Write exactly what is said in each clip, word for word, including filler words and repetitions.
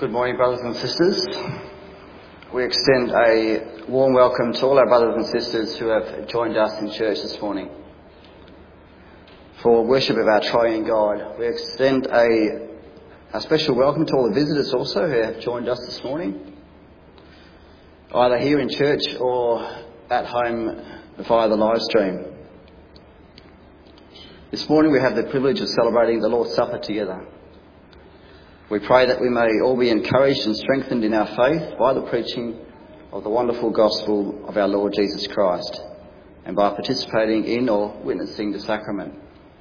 Good morning, brothers and sisters. We extend a warm welcome to all our brothers and sisters who have joined us in church this morning for worship of our triune God. We extend a, a special welcome to all the visitors also who have joined us this morning, either here in church or at home via the live stream. This morning we have the privilege of celebrating the Lord's Supper together. We pray that we may all be encouraged and strengthened in our faith by the preaching of the wonderful gospel of our Lord Jesus Christ and by participating in or witnessing the sacrament.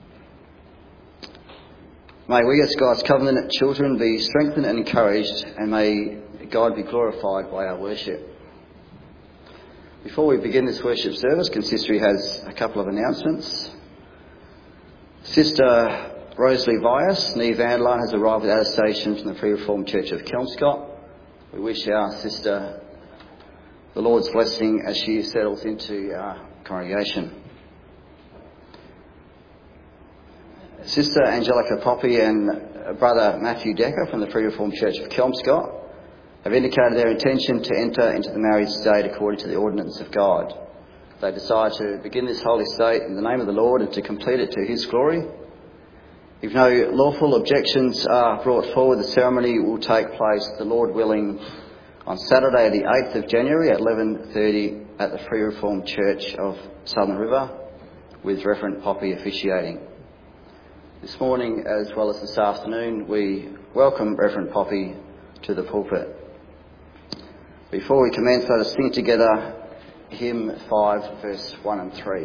May we as God's covenant children be strengthened and encouraged, and may God be glorified by our worship. Before we begin this worship service, Consistory has a couple of announcements. Sister Rosalie Vias, Nee Vandelaan, has arrived at attestation from the Free Reformed Church of Kelmscott. We wish our sister the Lord's blessing as she settles into our congregation. Sister Angelica Poppy and Brother Matthew Decker from the Free Reformed Church of Kelmscott have indicated their intention to enter into the marriage state according to the ordinance of God. They desire to begin this holy state in the name of the Lord and to complete it to His glory. If no lawful objections are brought forward, the ceremony will take place, the Lord willing, on Saturday the eighth of January at eleven thirty at the Free Reformed Church of Southern River, with Reverend Poppy officiating. This morning, as well as this afternoon, we welcome Reverend Poppy to the pulpit. Before we commence, let us sing together hymn five, verse one and three.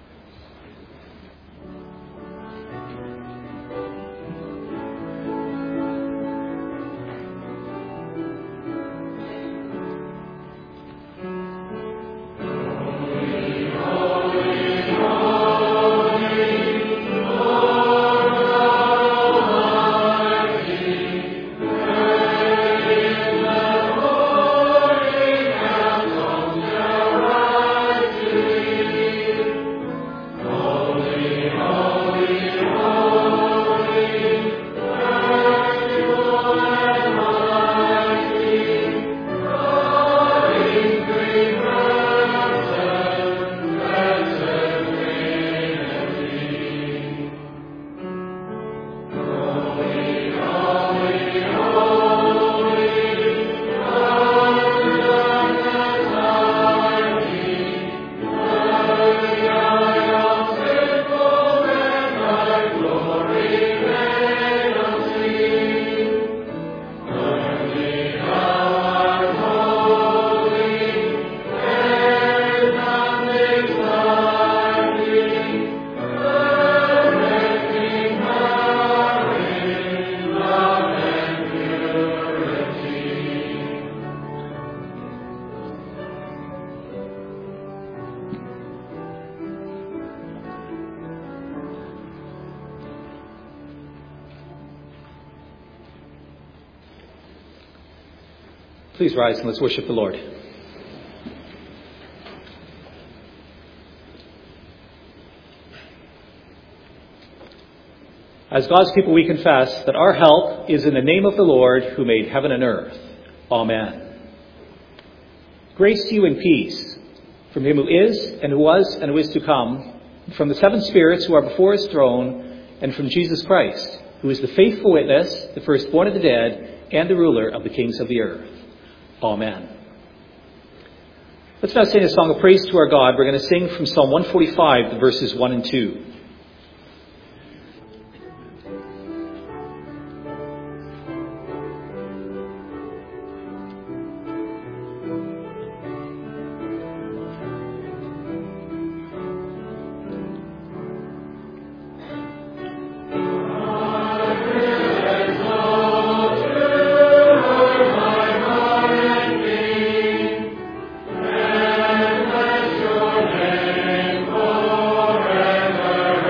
Please rise and let's worship the Lord. As God's people, we confess that our help is in the name of the Lord who made heaven and earth. Amen. Grace to you and peace from Him who is and who was and who is to come, from the seven spirits who are before His throne, and from Jesus Christ, who is the faithful witness, the firstborn of the dead, and the ruler of the kings of the earth. Amen. Let's now sing a song of praise to our God. We're going to sing from Psalm one forty-five, the verses one and two. Forever.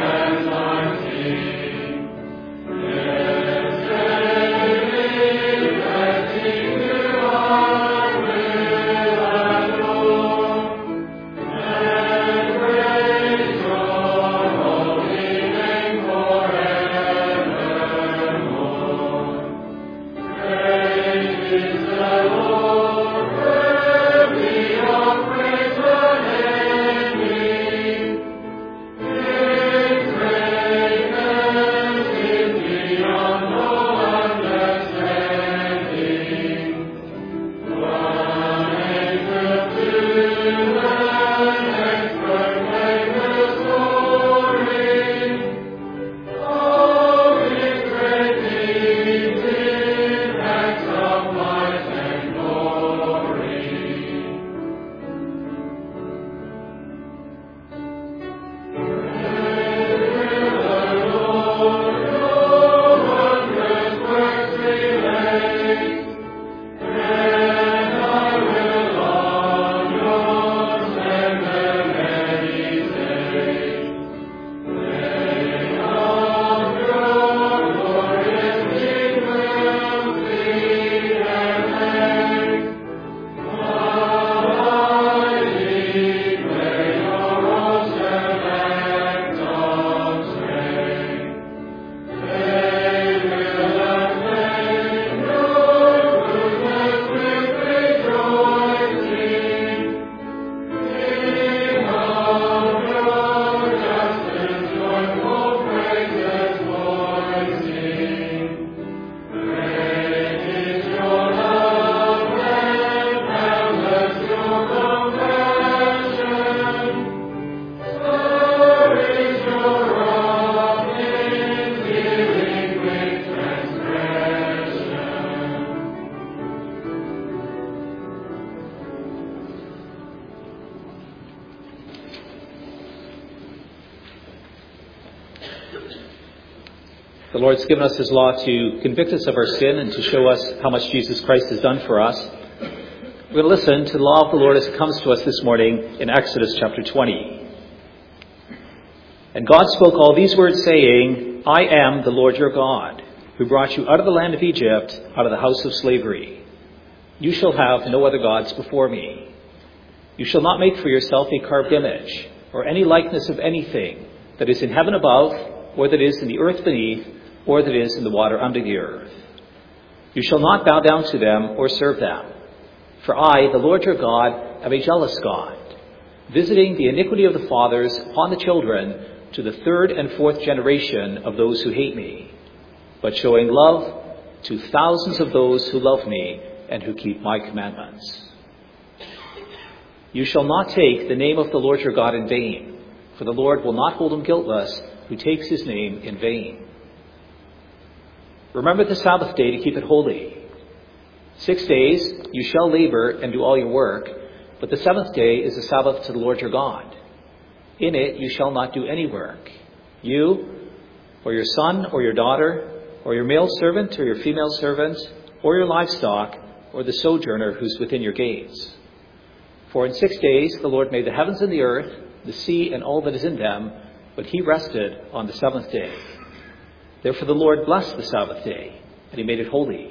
The Lord's given us his law to convict us of our sin and to show us how much Jesus Christ has done for us. We're going to listen to the law of the Lord as it comes to us this morning in Exodus chapter twenty. And God spoke all these words, saying, I am the Lord your God, who brought you out of the land of Egypt, out of the house of slavery. You shall have no other gods before me. You shall not make for yourself a carved image, or any likeness of anything that is in heaven above, or that is in the earth beneath, or that is in the water under the earth. You shall not bow down to them or serve them. For I, the Lord your God, am a jealous God, visiting the iniquity of the fathers upon the children to the third and fourth generation of those who hate me, but showing love to thousands of those who love me and who keep my commandments. You shall not take the name of the Lord your God in vain, for the Lord will not hold him guiltless who takes his name in vain. Remember the Sabbath day to keep it holy. Six days you shall labor and do all your work, but the seventh day is a Sabbath to the Lord your God. In it you shall not do any work, you, or your son, or your daughter, or your male servant, or your female servant, or your livestock, or the sojourner who's within your gates. For in six days the Lord made the heavens and the earth, the sea and all that is in them, but he rested on the seventh day. Therefore the Lord blessed the Sabbath day, and he made it holy.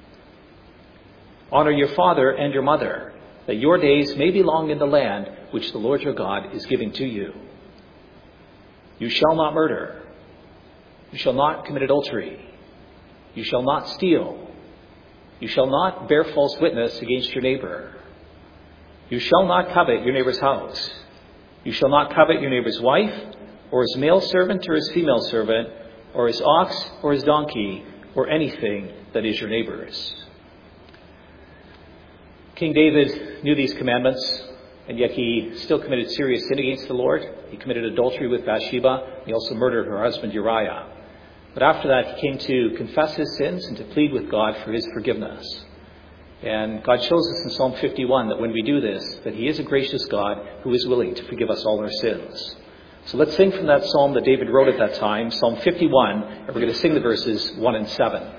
Honor your father and your mother, that your days may be long in the land which the Lord your God is giving to you. You shall not murder. You shall not commit adultery. You shall not steal. You shall not bear false witness against your neighbor. You shall not covet your neighbor's house. You shall not covet your neighbor's wife, or his male servant or his female servant, or his ox or his donkey, or anything that is your neighbor's. King David knew these commandments, and yet he still committed serious sin against the Lord. He committed adultery with Bathsheba. He also murdered her husband Uriah. But after that, he came to confess his sins and to plead with God for his forgiveness. And God shows us in Psalm fifty-one that when we do this, that he is a gracious God who is willing to forgive us all our sins. So let's sing from that psalm that David wrote at that time, Psalm fifty-one, and we're going to sing the verses one and seven.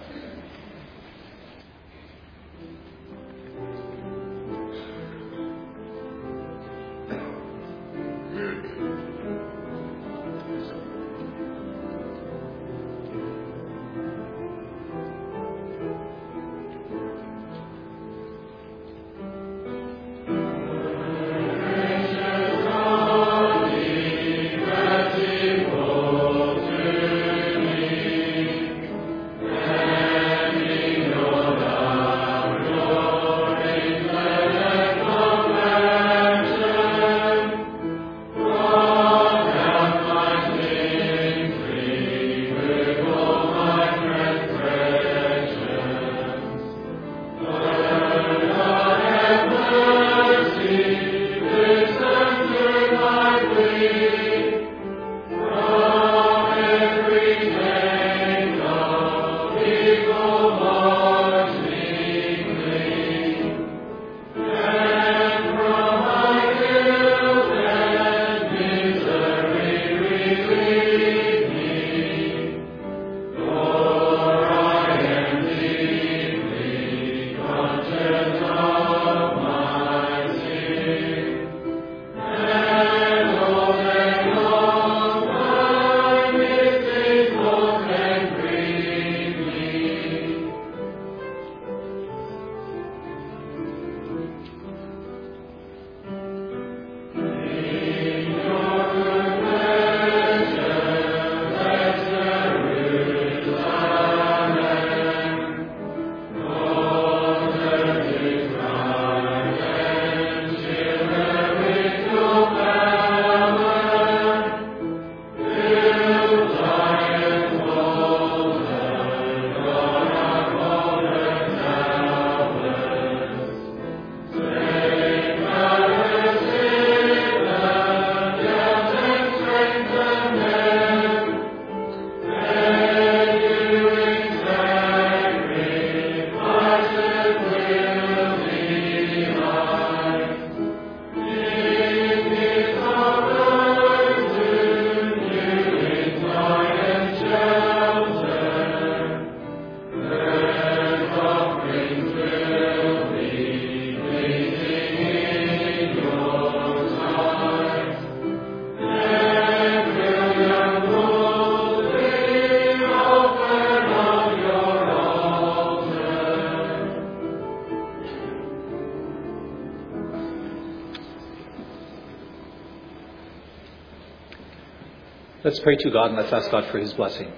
Let's pray to God and let's ask God for his blessing.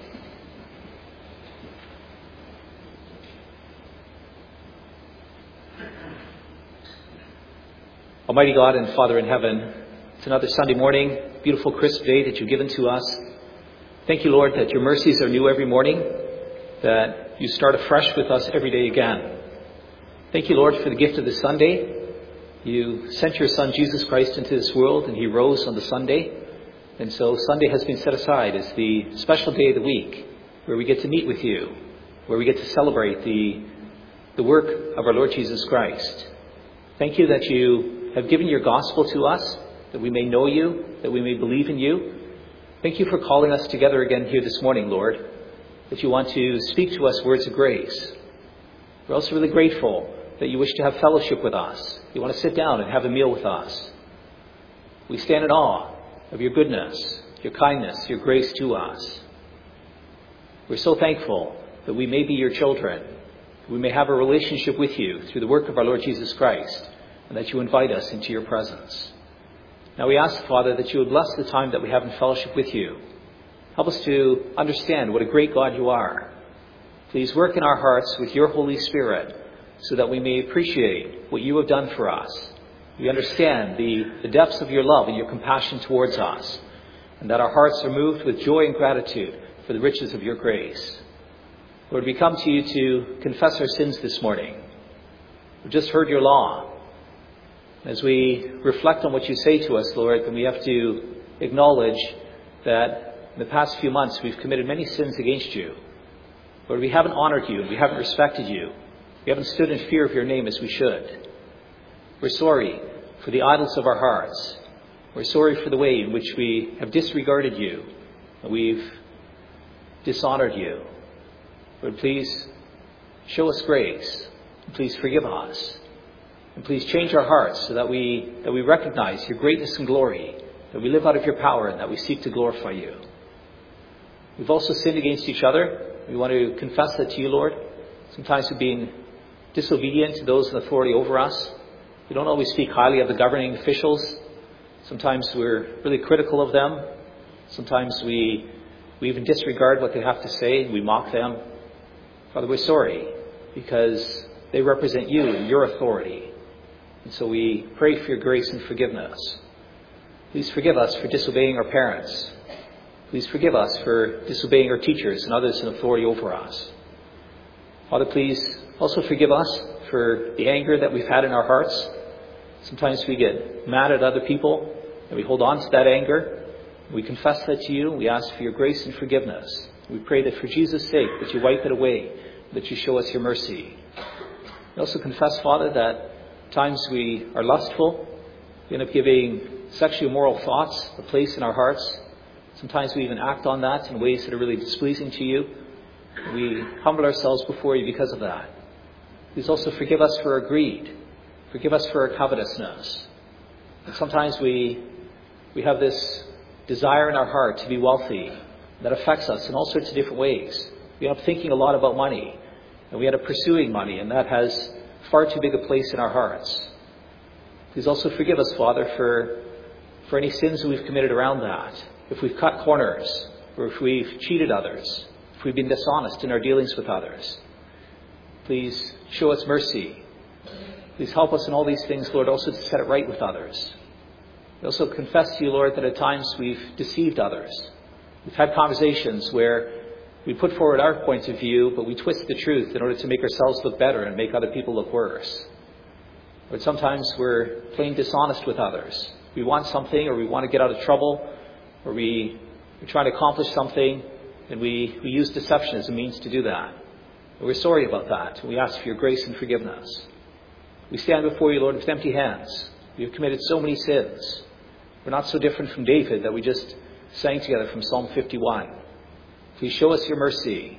Almighty God and Father in heaven, it's another Sunday morning, beautiful crisp day that you've given to us. Thank you, Lord, that your mercies are new every morning, that you start afresh with us every day again. Thank you, Lord, for the gift of this Sunday. You sent your Son, Jesus Christ, into this world, and he rose on the Sunday. And so Sunday has been set aside as the special day of the week, where we get to meet with you, where we get to celebrate the, the work of our Lord Jesus Christ. Thank you that you have given your gospel to us, that we may know you, that we may believe in you. Thank you for calling us together again here this morning, Lord, that you want to speak to us words of grace. We're also really grateful that you wish to have fellowship with us. You want to sit down and have a meal with us. We stand in awe of your goodness, your kindness, your grace to us. We're so thankful that we may be your children. We may have a relationship with you through the work of our Lord Jesus Christ, and that you invite us into your presence. Now we ask, Father, that you would bless the time that we have in fellowship with you. Help us to understand what a great God you are. Please work in our hearts with your Holy Spirit so that we may appreciate what you have done for us. We understand the, the depths of your love and your compassion towards us, and that our hearts are moved with joy and gratitude for the riches of your grace. Lord, we come to you to confess our sins this morning. We've just heard your law. As we reflect on what you say to us, Lord, then we have to acknowledge that in the past few months we've committed many sins against you. Lord, we haven't honored you and we haven't respected you. We haven't stood in fear of your name as we should. We're sorry for the idols of our hearts. We're sorry for the way in which we have disregarded you and we've dishonored you. Lord, please show us grace. Please forgive us. And please change our hearts so that we that we recognize your greatness and glory, that we live out of your power, and that we seek to glorify you. We've also sinned against each other. We want to confess that to you, Lord. Sometimes we've been disobedient to those in authority over us. We don't always speak highly of the governing officials. Sometimes we're really critical of them. Sometimes we we even disregard what they have to say and we mock them. Father, we're sorry because they represent you and your authority. And so we pray for your grace and forgiveness. Please forgive us for disobeying our parents. Please forgive us for disobeying our teachers and others in authority over us. Father, please also forgive us for the anger that we've had in our hearts. Sometimes we get mad at other people and we hold on to that anger. We confess that to you and we ask for your grace and forgiveness. We pray that for Jesus' sake that you wipe it away, that you show us your mercy. We also confess, Father, that times we are lustful. We end up giving sexually immoral thoughts a place in our hearts. Sometimes we even act on that in ways that are really displeasing to you. We humble ourselves before you because of that. Please also forgive us for our greed. Forgive us for our covetousness. And sometimes we we have this desire in our heart to be wealthy that affects us in all sorts of different ways. We end up thinking a lot about money, and we end up pursuing money, and that has far too big a place in our hearts. Please also forgive us, Father, for, for any sins that we've committed around that. If we've cut corners, or if we've cheated others, if we've been dishonest in our dealings with others. Please show us mercy. Please help us in all these things, Lord, also to set it right with others. We also confess to you, Lord, that at times we've deceived others. We've had conversations where we put forward our points of view, but we twist the truth in order to make ourselves look better and make other people look worse. Or sometimes we're plain dishonest with others. We want something, or we want to get out of trouble, or we, we're trying to accomplish something, and we, we use deception as a means to do that. And we're sorry about that. We ask for your grace and forgiveness. We stand before you, Lord, with empty hands. We have committed so many sins. We're not so different from David that we just sang together from Psalm fifty-one. Please show us your mercy.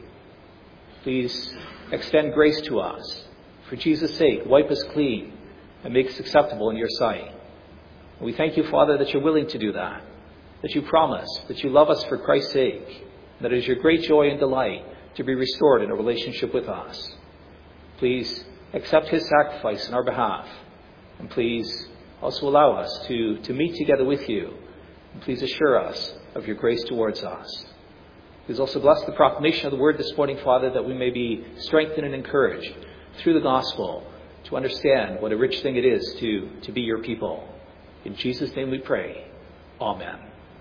Please extend grace to us. For Jesus' sake, wipe us clean and make us acceptable in your sight. And we thank you, Father, that you're willing to do that, that you promise, that you love us for Christ's sake, and that it is your great joy and delight to be restored in a relationship with us. Please accept his sacrifice in our behalf, and please also allow us to, to meet together with you. And please assure us of your grace towards us. Please also bless the proclamation of the word this morning, Father, that we may be strengthened and encouraged through the gospel to understand what a rich thing it is to, to be your people. In Jesus' name we pray. Amen.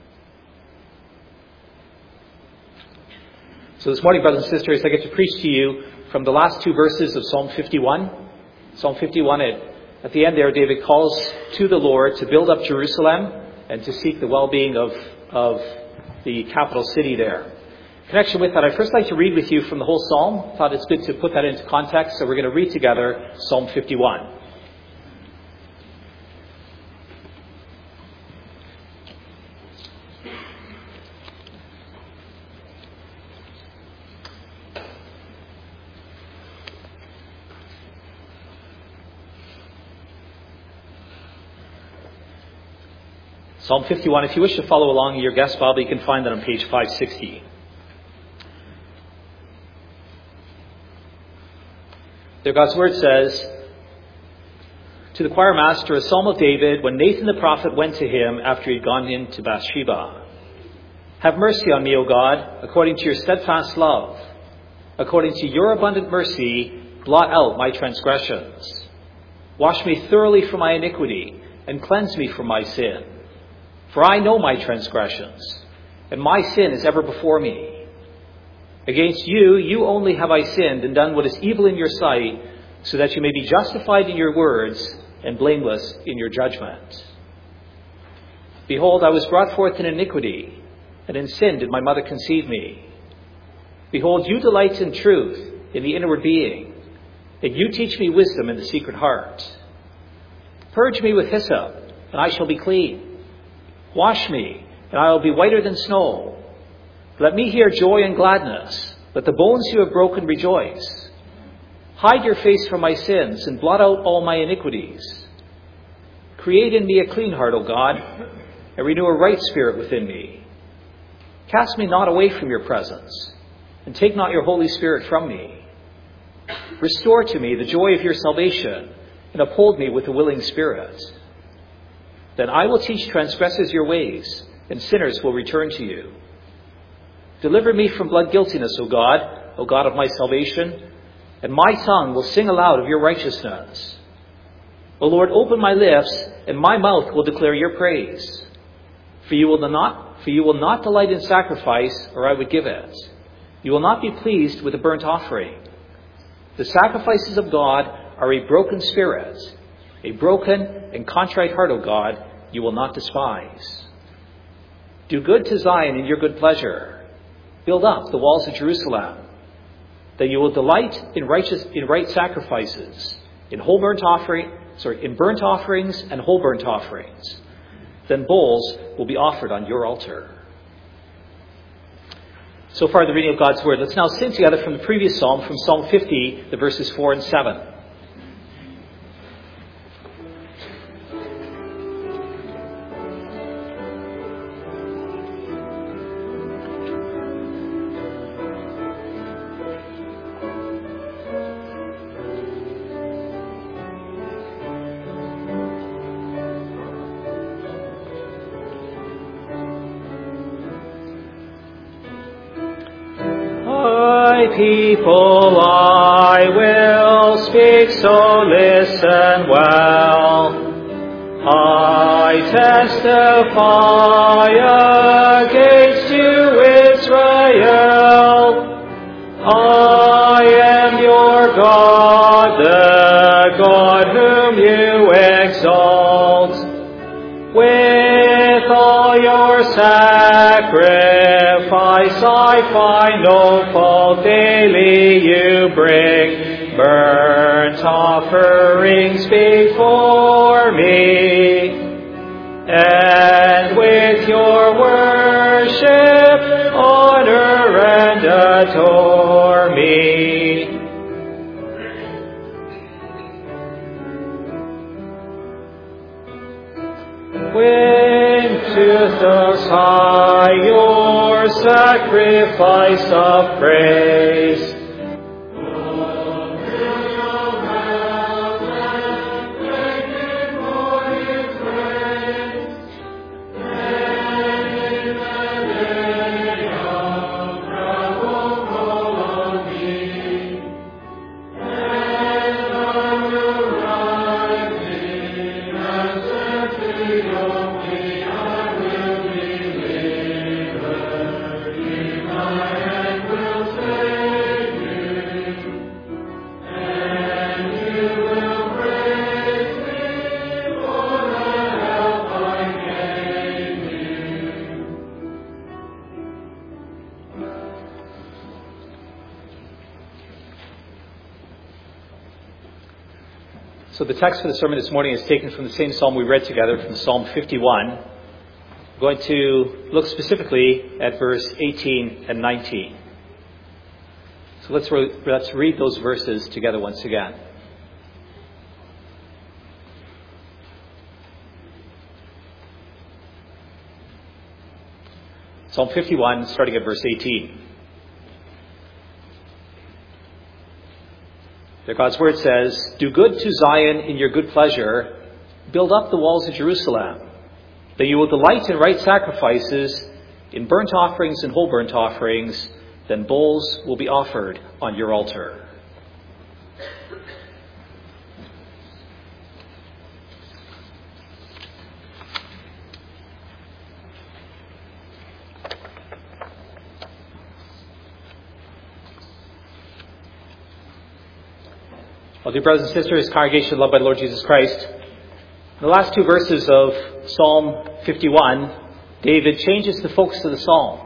So this morning, brothers and sisters, I get to preach to you from the last two verses of Psalm fifty-one. Psalm fifty-one, at, at the end there, David calls to the Lord to build up Jerusalem and to seek the well-being of, of the capital city there. In connection with that, I'd first like to read with you from the whole psalm. I thought it's good to put that into context, so we're going to read together Psalm fifty-one. Psalm fifty-one, if you wish to follow along in your guest Bible, you can find that on page five sixty. There God's word says, to the choir master, a psalm of David, when Nathan the prophet went to him after he'd gone in to Bathsheba. Have mercy on me, O God, according to your steadfast love. According to your abundant mercy, blot out my transgressions. Wash me thoroughly from my iniquity and cleanse me from my sin. For I know my transgressions, and my sin is ever before me. Against you, you only have I sinned and done what is evil in your sight, so that you may be justified in your words and blameless in your judgment. Behold, I was brought forth in iniquity, and in sin did my mother conceive me. Behold, you delight in truth in the inward being, and you teach me wisdom in the secret heart. Purge me with hyssop, and I shall be clean. Wash me, and I will be whiter than snow. Let me hear joy and gladness. Let the bones you have broken rejoice. Hide your face from my sins, and blot out all my iniquities. Create in me a clean heart, O God, and renew a right spirit within me. Cast me not away from your presence, and take not your Holy Spirit from me. Restore to me the joy of your salvation, and uphold me with a willing spirit. Then I will teach transgressors your ways, and sinners will return to you. Deliver me from blood guiltiness, O God, O God of my salvation, and my tongue will sing aloud of your righteousness. O Lord, open my lips, and my mouth will declare your praise. For you will not, for you will not delight in sacrifice, or I would give it. You will not be pleased with a burnt offering. The sacrifices of God are a broken spirit. A broken and contrite heart, O God, you will not despise. Do good to Zion in your good pleasure. Build up the walls of Jerusalem, that you will delight in righteous, in right sacrifices, in whole burnt offering, sorry, in burnt offerings and whole burnt offerings. Then bulls will be offered on your altar. So far, the reading of God's word. Let's now sing together from the previous psalm, from Psalm fifty, the verses four and seven. People, I will speak, so listen well. I testify against you, Israel. I am your God, the God whom you exalt. With all your sacrifice I find no fault. Daily you bring burnt offerings before me, and with your worship honor and adore me. When to those high your sacrifice of praise, So the text for the sermon this morning is taken from the same psalm we read together, from Psalm fifty-one. I'm going to look specifically at verse eighteen and nineteen. So let's, re- let's read those verses together once again. Psalm fifty-one, starting at verse eighteen. There God's word says, "Do good to Zion in your good pleasure, build up the walls of Jerusalem, that you will delight in right sacrifices, in burnt offerings and whole burnt offerings, then bulls will be offered on your altar." Well, dear brothers and sisters, congregation loved by the Lord Jesus Christ, in the last two verses of Psalm fifty-one, David changes the focus of the psalm.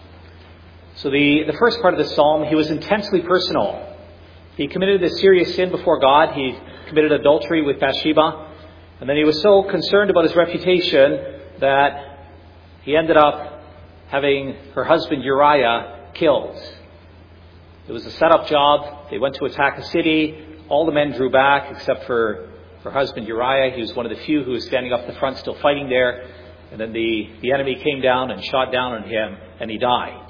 So the, the first part of the psalm, he was intensely personal. He committed a serious sin before God. He committed adultery with Bathsheba. And then he was so concerned about his reputation that he ended up having her husband Uriah killed. It was a set-up job. They went to attack a city. All the men drew back except for her husband Uriah. He was one of the few who was standing up the front still fighting there. And then the, the enemy came down and shot down on him, and he died.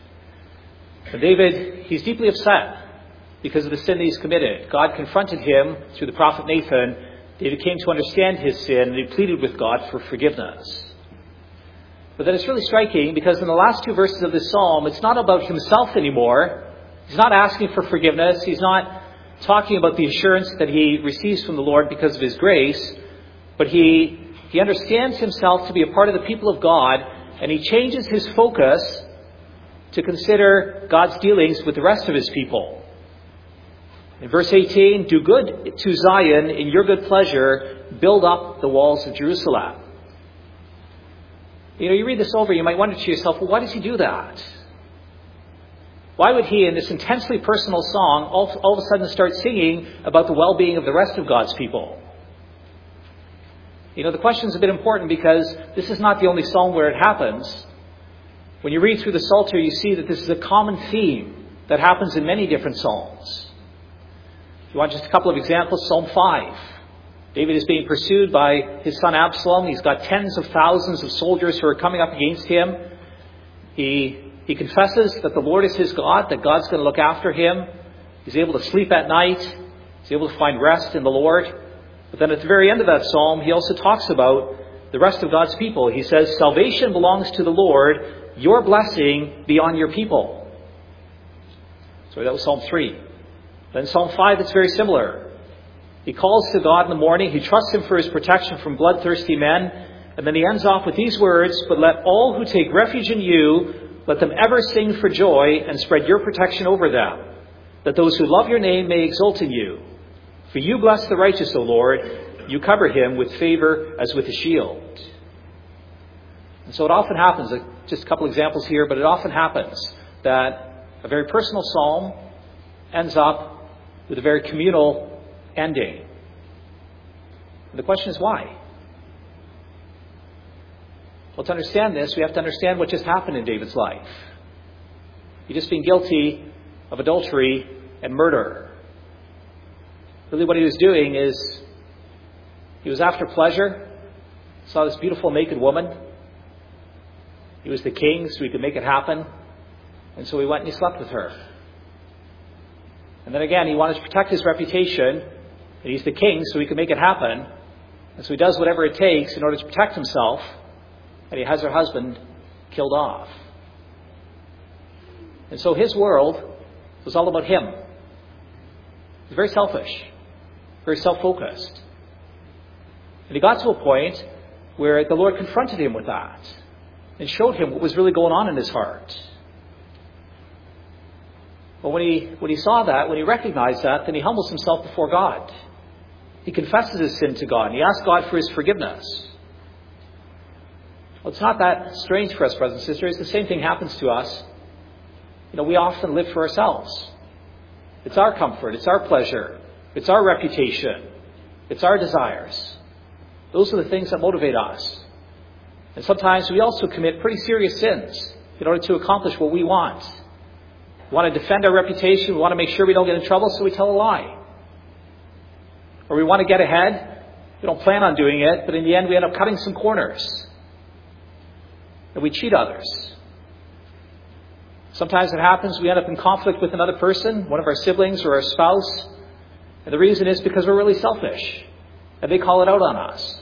And David, he's deeply upset because of the sin that he's committed. God confronted him through the prophet Nathan. David came to understand his sin, and he pleaded with God for forgiveness. But then it's really striking because in the last two verses of this psalm, it's not about himself anymore. He's not asking for forgiveness. He's not talking about the assurance that he receives from the Lord because of his grace. But he, he understands himself to be a part of the people of God, and he changes his focus to consider God's dealings with the rest of his people. In verse eighteen, "Do good to Zion in your good pleasure, build up the walls of Jerusalem." You know, you read this over, you might wonder to yourself, well, why does he do that? Why would he, in this intensely personal song, all, all of a sudden start singing about the well-being of the rest of God's people? You know, the question is a bit important because this is not the only psalm where it happens. When you read through the Psalter, you see that this is a common theme that happens in many different psalms. If you want just a couple of examples, Psalm five. David is being pursued by his son Absalom. He's got tens of thousands of soldiers who are coming up against him. He, he confesses that the Lord is his God, that God's going to look after him. He's able to sleep at night. He's able to find rest in the Lord. But then at the very end of that psalm, he also talks about the rest of God's people. He says, "Salvation belongs to the Lord. Your blessing be on your people." So that was Psalm three. Then Psalm five, it's very similar. He calls to God in the morning. He trusts him for his protection from bloodthirsty men. And then he ends off with these words, "But let all who take refuge in you, let them ever sing for joy and spread your protection over them, that those who love your name may exult in you. For you bless the righteous, O Lord. You cover him with favor as with a shield." And so it often happens, just a couple examples here, but it often happens that a very personal psalm ends up with a very communal ending. And the question is why? Well, to understand this, we have to understand what just happened in David's life. He'd just been guilty of adultery and murder. Really what he was doing is he was after pleasure, saw this beautiful naked woman. He was the king, so he could make it happen. And so he went and he slept with her. And then again, he wanted to protect his reputation. And he's the king, so he could make it happen. And so he does whatever it takes in order to protect himself. And he has her husband killed off. And so his world was all about him. He was very selfish, very self-focused. And he got to a point where the Lord confronted him with that and showed him what was really going on in his heart. But when he, when he saw that, when he recognized that, then he humbles himself before God. He confesses his sin to God, and he asks God for his forgiveness. Well, it's not that strange for us, brothers and sisters. The same thing happens to us. You know, we often live for ourselves. It's our comfort. It's our pleasure. It's our reputation. It's our desires. Those are the things that motivate us. And sometimes we also commit pretty serious sins in order to accomplish what we want. We want to defend our reputation. We want to make sure we don't get in trouble, so we tell a lie. Or we want to get ahead. We don't plan on doing it, but in the end we end up cutting some corners. And we cheat others. Sometimes it happens we end up in conflict with another person, one of our siblings or our spouse. And the reason is because we're really selfish. And they call it out on us.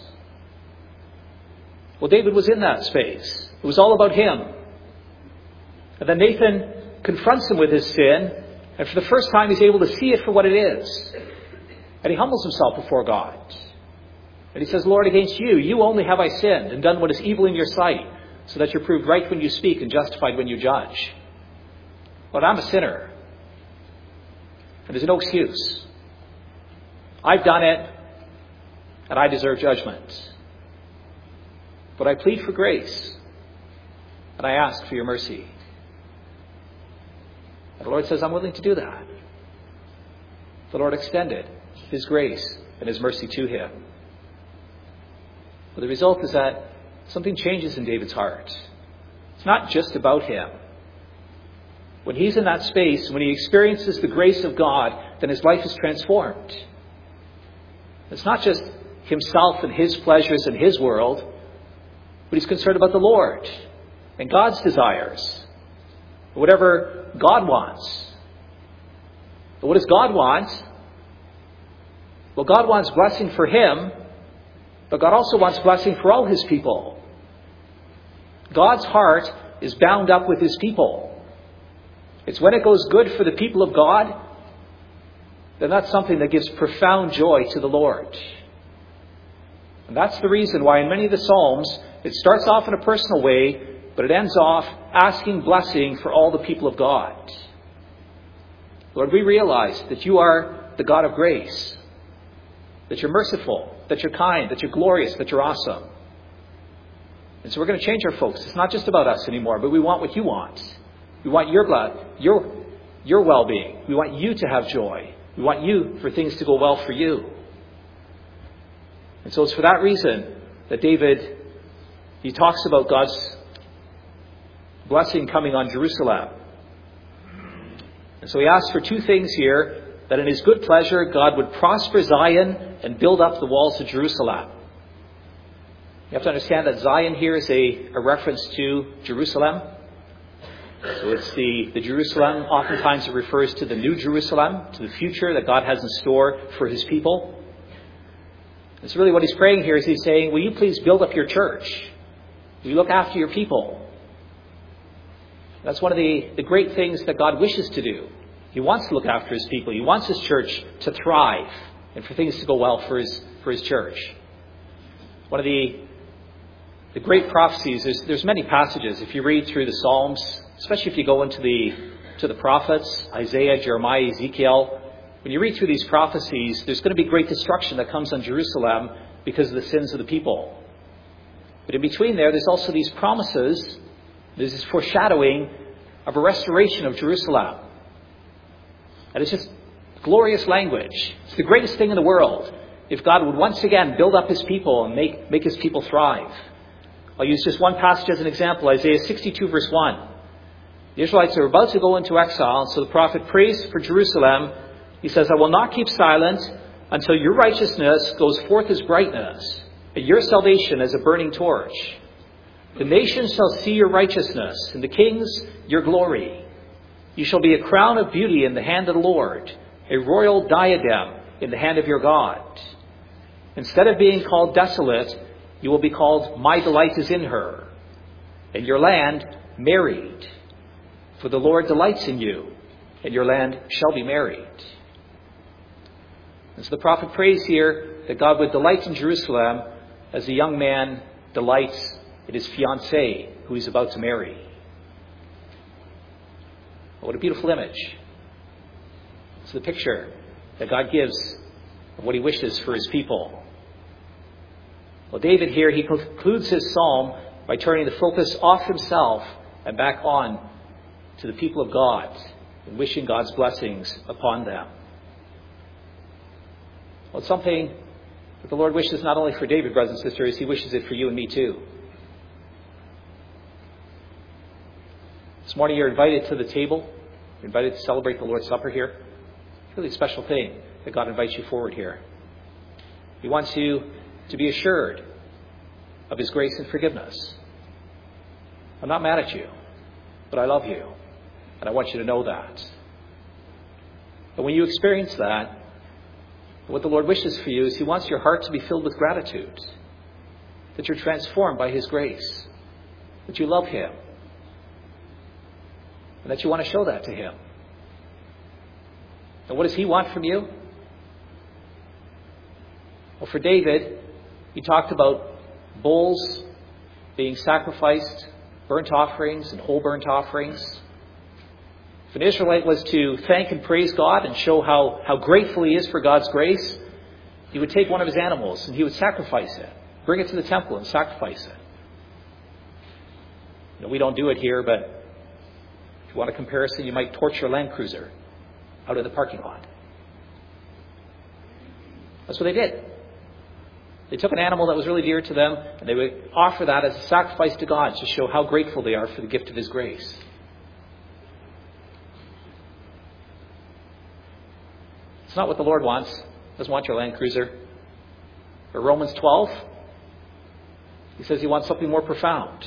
Well, David was in that space. It was all about him. And then Nathan confronts him with his sin. And for the first time, he's able to see it for what it is. And he humbles himself before God. And he says, Lord, against you, you only have I sinned and done what is evil in your sight, so that you're proved right when you speak and justified when you judge. But I'm a sinner. And there's no excuse. I've done it, and I deserve judgment. But I plead for grace, and I ask for your mercy. And the Lord says, I'm willing to do that. The Lord extended his grace and his mercy to him. But the result is that something changes in David's heart. It's not just about him. When he's in that space, when he experiences the grace of God, then his life is transformed. It's not just himself and his pleasures and his world, but he's concerned about the Lord and God's desires, whatever God wants. But what does God want? Well, God wants blessing for him, but God also wants blessing for all his people. God's heart is bound up with his people. It's when it goes good for the people of God, then that's something that gives profound joy to the Lord. And that's the reason why in many of the Psalms, it starts off in a personal way, but it ends off asking blessing for all the people of God. Lord, we realize that you are the God of grace, that you're merciful, that you're kind, that you're glorious, that you're awesome. And so we're going to change our focus. It's not just about us anymore, but we want what you want. We want your blood, your, your well-being. We want you to have joy. We want you for things to go well for you. And so it's for that reason that David, he talks about God's blessing coming on Jerusalem. And so he asks for two things here, that in his good pleasure, God would prosper Zion and build up the walls of Jerusalem. You have to understand that Zion here is a, a reference to Jerusalem. So it's the, the Jerusalem, oftentimes it refers to the New Jerusalem, to the future that God has in store for his people. It's really what he's praying here is he's saying, will you please build up your church? Will you look after your people? That's one of the, the great things that God wishes to do. He wants to look after his people. He wants his church to thrive and for things to go well for his, for his church. One of the, the great prophecies, there's, there's many passages. If you read through the Psalms, especially if you go into the, to the prophets, Isaiah, Jeremiah, Ezekiel, when you read through these prophecies, there's going to be great destruction that comes on Jerusalem because of the sins of the people. But in between there, there's also these promises. There's this foreshadowing of a restoration of Jerusalem. And it's just glorious language. It's the greatest thing in the world if God would once again build up his people and make, make his people thrive. I'll use just one passage as an example, Isaiah sixty-two verse one. The Israelites are about to go into exile, so the prophet prays for Jerusalem. He says, I will not keep silent until your righteousness goes forth as brightness, and your salvation as a burning torch. The nations shall see your righteousness, and the kings your glory. You shall be a crown of beauty in the hand of the Lord, a royal diadem in the hand of your God. Instead of being called desolate, you will be called, my delight is in her, and your land married. For the Lord delights in you, and your land shall be married. And so the prophet prays here that God would delight in Jerusalem as a young man delights in his fiancée who he's about to marry. What a beautiful image. It's the picture that God gives of what he wishes for his people. Well, David here, he concludes his psalm by turning the focus off himself and back on to the people of God and wishing God's blessings upon them. Well, it's something But the Lord wishes not only for David, brothers and sisters, he wishes it for you and me too. This morning you're invited to the table. You're invited to celebrate the Lord's Supper here. It's really a special thing that God invites you forward here. He wants you to be assured of his grace and forgiveness. I'm not mad at you, but I love you, and I want you to know that. And when you experience that, what the Lord wishes for you is he wants your heart to be filled with gratitude, that you're transformed by his grace, that you love him, and that you want to show that to him. And what does he want from you? Well, for David, he talked about bulls being sacrificed, burnt offerings and whole burnt offerings. If an Israelite was to thank and praise God and show how, how grateful he is for God's grace, he would take one of his animals and he would sacrifice it, bring it to the temple and sacrifice it. You know, we don't do it here, but if you want a comparison, you might torch your Land Cruiser out in the parking lot. That's what they did. They took an animal that was really dear to them, and they would offer that as a sacrifice to God to show how grateful they are for the gift of his grace. It's not what the Lord wants. He doesn't want your Land Cruiser. For Romans twelve, he says he wants something more profound.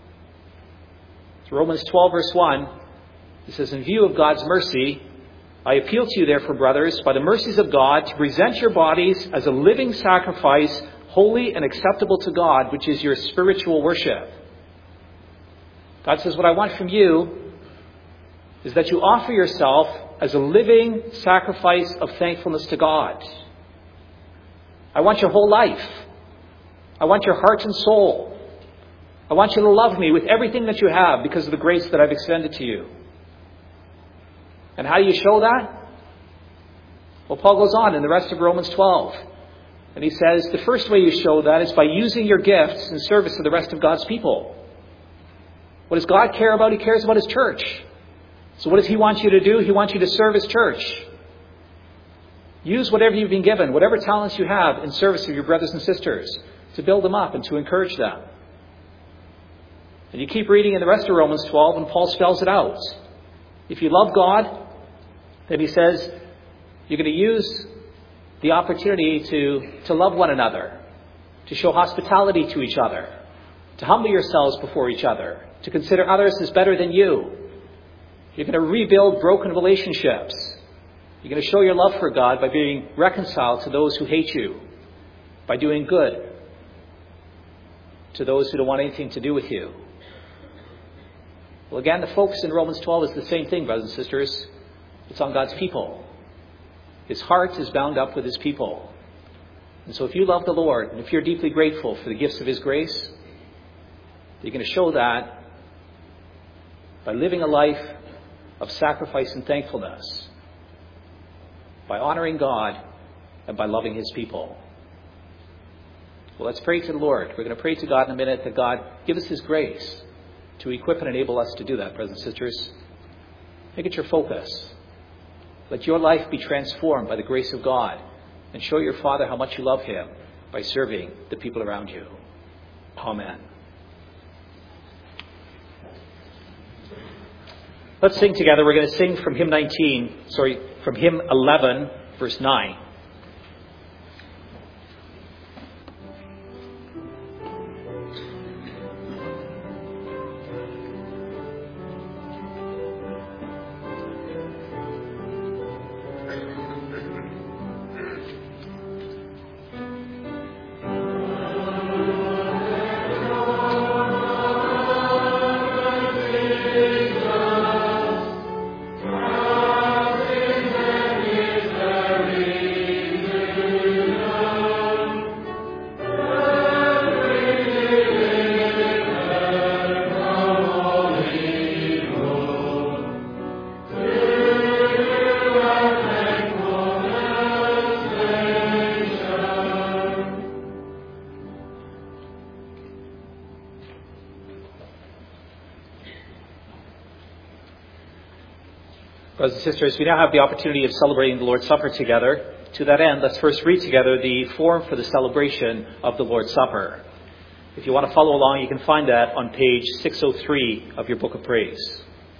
So Romans twelve, verse one, he says, in view of God's mercy, I appeal to you, therefore, brothers, by the mercies of God, to present your bodies as a living sacrifice, holy and acceptable to God, which is your spiritual worship. God says, what I want from you is that you offer yourself as a living sacrifice of thankfulness to God. I want your whole life. I want your heart and soul. I want you to love me with everything that you have because of the grace that I've extended to you. And how do you show that? Well, Paul goes on in the rest of Romans twelve. And he says, the first way you show that is by using your gifts in service to the rest of God's people. What does God care about? He cares about his church. So what does he want you to do? He wants you to serve his church. Use whatever you've been given, whatever talents you have in service of your brothers and sisters, to build them up and to encourage them. And you keep reading in the rest of Romans twelve, and Paul spells it out. If you love God, then he says, you're going to use the opportunity to, to love one another, to show hospitality to each other, to humble yourselves before each other, to consider others as better than you. You're going to rebuild broken relationships. You're going to show your love for God by being reconciled to those who hate you, by doing good to those who don't want anything to do with you. Well, again, the focus in Romans twelve is the same thing, brothers and sisters. It's on God's people. His heart is bound up with his people. And so if you love the Lord, and if you're deeply grateful for the gifts of his grace, you're going to show that by living a life of sacrifice and thankfulness, by honoring God, and by loving his people. Well, let's pray to the Lord. We're going to pray to God in a minute that God give us his grace to equip and enable us to do that, brothers and sisters. Make it your focus. Let your life be transformed by the grace of God, and show your Father how much you love him by serving the people around you. Amen. Let's sing together. We're going to sing from hymn nineteen, sorry, from hymn eleven, verse nine. Brothers and sisters, we now have the opportunity of celebrating the Lord's Supper together. To that end, let's first read together the form for the celebration of the Lord's Supper. If you want to follow along, you can find that on page six oh three of your Book of Praise.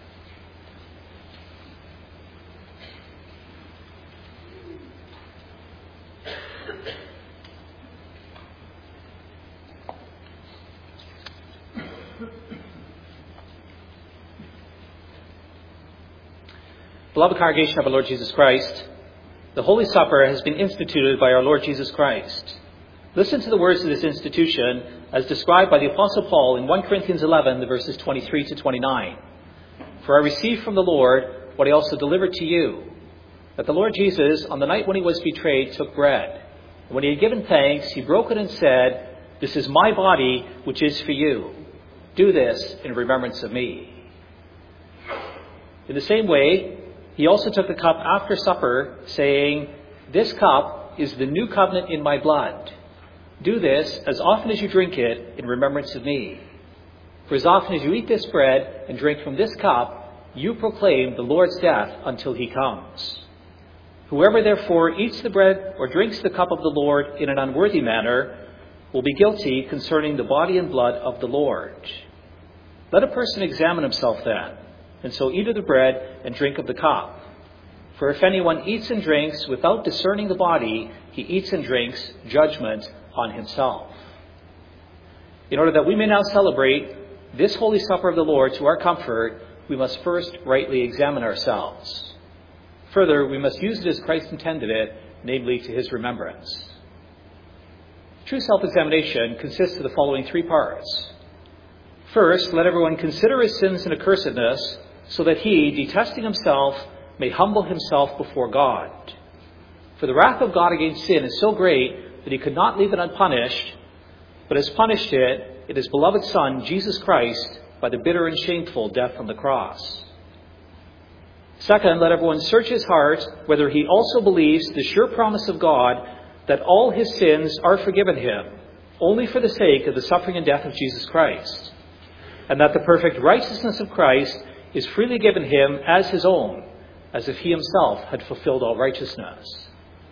Beloved congregation of our Lord Jesus Christ, the Holy Supper has been instituted by our Lord Jesus Christ. Listen to the words of this institution as described by the Apostle Paul in First Corinthians eleven, the verses twenty-three to twenty-nine. For I received from the Lord what I also delivered to you, that the Lord Jesus, on the night when he was betrayed, took bread. And when he had given thanks, he broke it and said, "This is my body, which is for you. Do this in remembrance of me." In the same way, he also took the cup after supper, saying, "This cup is the new covenant in my blood. Do this as often as you drink it in remembrance of me. For as often as you eat this bread and drink from this cup, you proclaim the Lord's death until he comes. Whoever therefore eats the bread or drinks the cup of the Lord in an unworthy manner will be guilty concerning the body and blood of the Lord. Let a person examine himself then, and so eat of the bread and drink of the cup. For if anyone eats and drinks without discerning the body, he eats and drinks judgment on himself." In order that we may now celebrate this Holy Supper of the Lord to our comfort, we must first rightly examine ourselves. Further, we must use it as Christ intended it, namely to his remembrance. True self-examination consists of the following three parts. First, let everyone consider his sins and accursedness, so that he, detesting himself, may humble himself before God. For the wrath of God against sin is so great that he could not leave it unpunished, but has punished it in his beloved Son, Jesus Christ, by the bitter and shameful death on the cross. Second, let everyone search his heart whether he also believes the sure promise of God that all his sins are forgiven him, only for the sake of the suffering and death of Jesus Christ, and that the perfect righteousness of Christ is freely given him as his own, as if he himself had fulfilled all righteousness.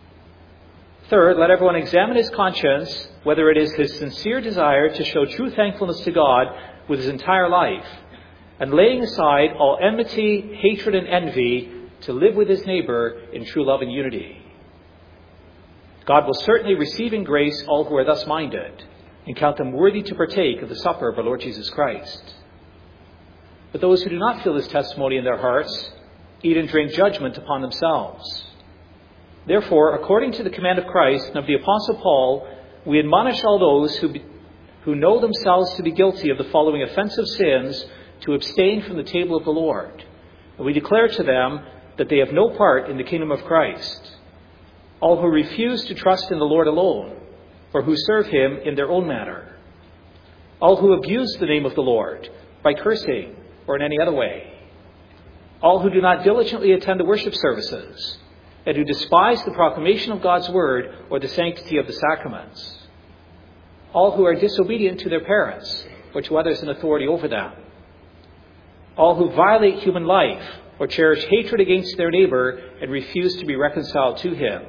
Third, let everyone examine his conscience, whether it is his sincere desire to show true thankfulness to God with his entire life, and laying aside all enmity, hatred, and envy, to live with his neighbor in true love and unity. God will certainly receive in grace all who are thus minded, and count them worthy to partake of the supper of our Lord Jesus Christ. But those who do not feel this testimony in their hearts eat and drink judgment upon themselves. Therefore, according to the command of Christ and of the Apostle Paul, we admonish all those who, be, who know themselves to be guilty of the following offensive sins to abstain from the table of the Lord. And we declare to them that they have no part in the kingdom of Christ. All who refuse to trust in the Lord alone, or who serve him in their own manner. All who abuse the name of the Lord by cursing or in any other way. All who do not diligently attend the worship services, and who despise the proclamation of God's word or the sanctity of the sacraments. All who are disobedient to their parents or to others in authority over them. All who violate human life or cherish hatred against their neighbor and refuse to be reconciled to him.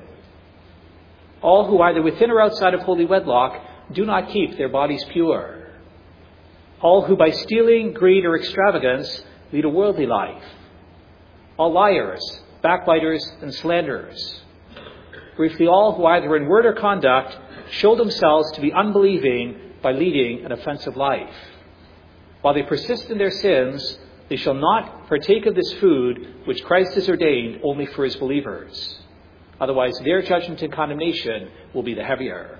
All who, either within or outside of holy wedlock, do not keep their bodies pure. All who by stealing, greed, or extravagance lead a worldly life. All liars, backbiters, and slanderers. Briefly, all who either in word or conduct show themselves to be unbelieving by leading an offensive life. While they persist in their sins, they shall not partake of this food which Christ has ordained only for his believers. Otherwise, their judgment and condemnation will be the heavier.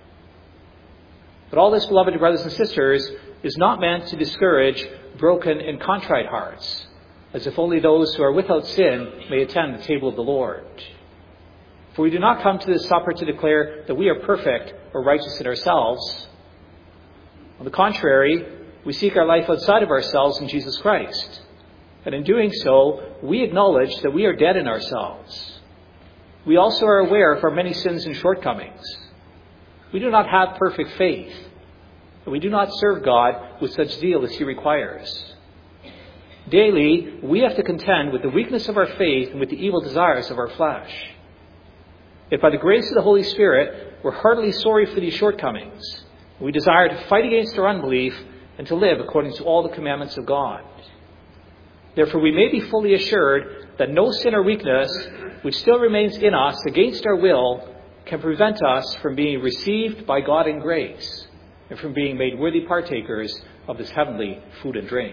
But all this, beloved brothers and sisters, is not meant to discourage broken and contrite hearts, as if only those who are without sin may attend the table of the Lord. For we do not come to this supper to declare that we are perfect or righteous in ourselves. On the contrary, we seek our life outside of ourselves in Jesus Christ. And in doing so, we acknowledge that we are dead in ourselves. We also are aware of our many sins and shortcomings. We do not have perfect faith, and we do not serve God with such zeal as he requires. Daily, we have to contend with the weakness of our faith and with the evil desires of our flesh. Yet by the grace of the Holy Spirit, we're heartily sorry for these shortcomings. We desire to fight against our unbelief and to live according to all the commandments of God. Therefore, we may be fully assured that no sin or weakness which still remains in us against our will can prevent us from being received by God in grace and from being made worthy partakers of this heavenly food and drink.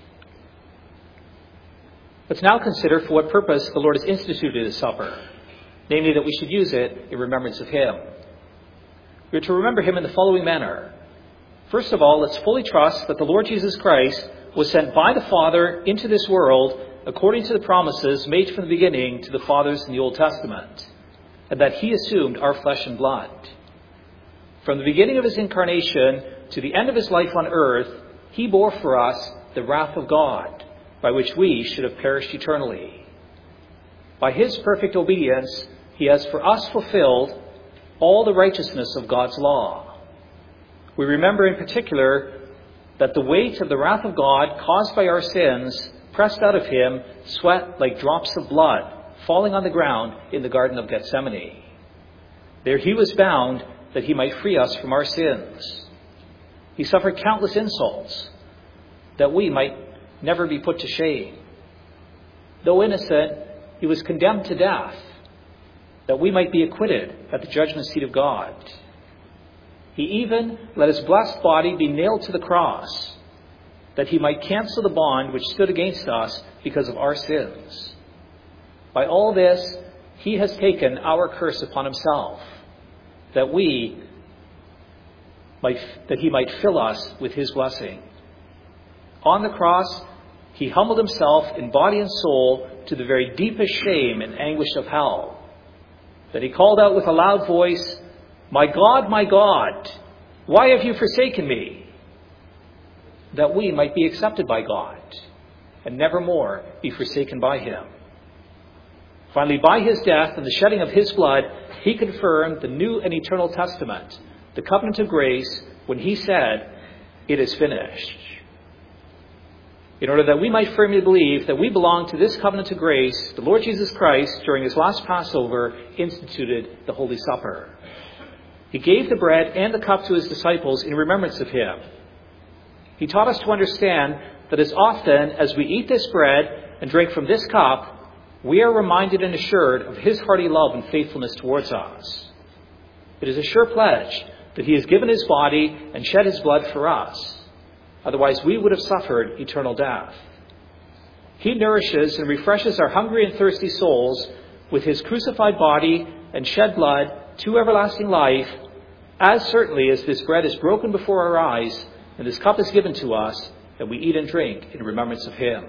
Let's now consider for what purpose the Lord has instituted His supper, namely that we should use it in remembrance of Him. We are to remember Him in the following manner. First of all, let's fully trust that the Lord Jesus Christ was sent by the Father into this world according to the promises made from the beginning to the fathers in the Old Testament, and that He assumed our flesh and blood. From the beginning of His incarnation to the end of His life on earth, He bore for us the wrath of God, by which we should have perished eternally. By His perfect obedience, He has for us fulfilled all the righteousness of God's law. We remember in particular that the weight of the wrath of God caused by our sins pressed out of Him sweat like drops of blood falling on the ground in the Garden of Gethsemane. There He was bound that He might free us from our sins. He suffered countless insults that we might never be put to shame. Though innocent, He was condemned to death that we might be acquitted at the judgment seat of God. He even let His blessed body be nailed to the cross that He might cancel the bond which stood against us because of our sins. By all this, He has taken our curse upon Himself, that we might, that He might fill us with His blessing. On the cross, He humbled Himself in body and soul to the very deepest shame and anguish of hell, that He called out with a loud voice, "My God, my God, why have you forsaken me?" That we might be accepted by God and never more be forsaken by Him. Finally, by His death and the shedding of His blood, He confirmed the new and eternal testament, the covenant of grace, when He said, "It is finished." In order that we might firmly believe that we belong to this covenant of grace, the Lord Jesus Christ, during His last Passover, instituted the Holy Supper. He gave the bread and the cup to His disciples in remembrance of Him. He taught us to understand that as often as we eat this bread and drink from this cup, we are reminded and assured of His hearty love and faithfulness towards us. It is a sure pledge that He has given His body and shed His blood for us. Otherwise, we would have suffered eternal death. He nourishes and refreshes our hungry and thirsty souls with His crucified body and shed blood to everlasting life, as certainly as this bread is broken before our eyes and this cup is given to us, that we eat and drink in remembrance of Him.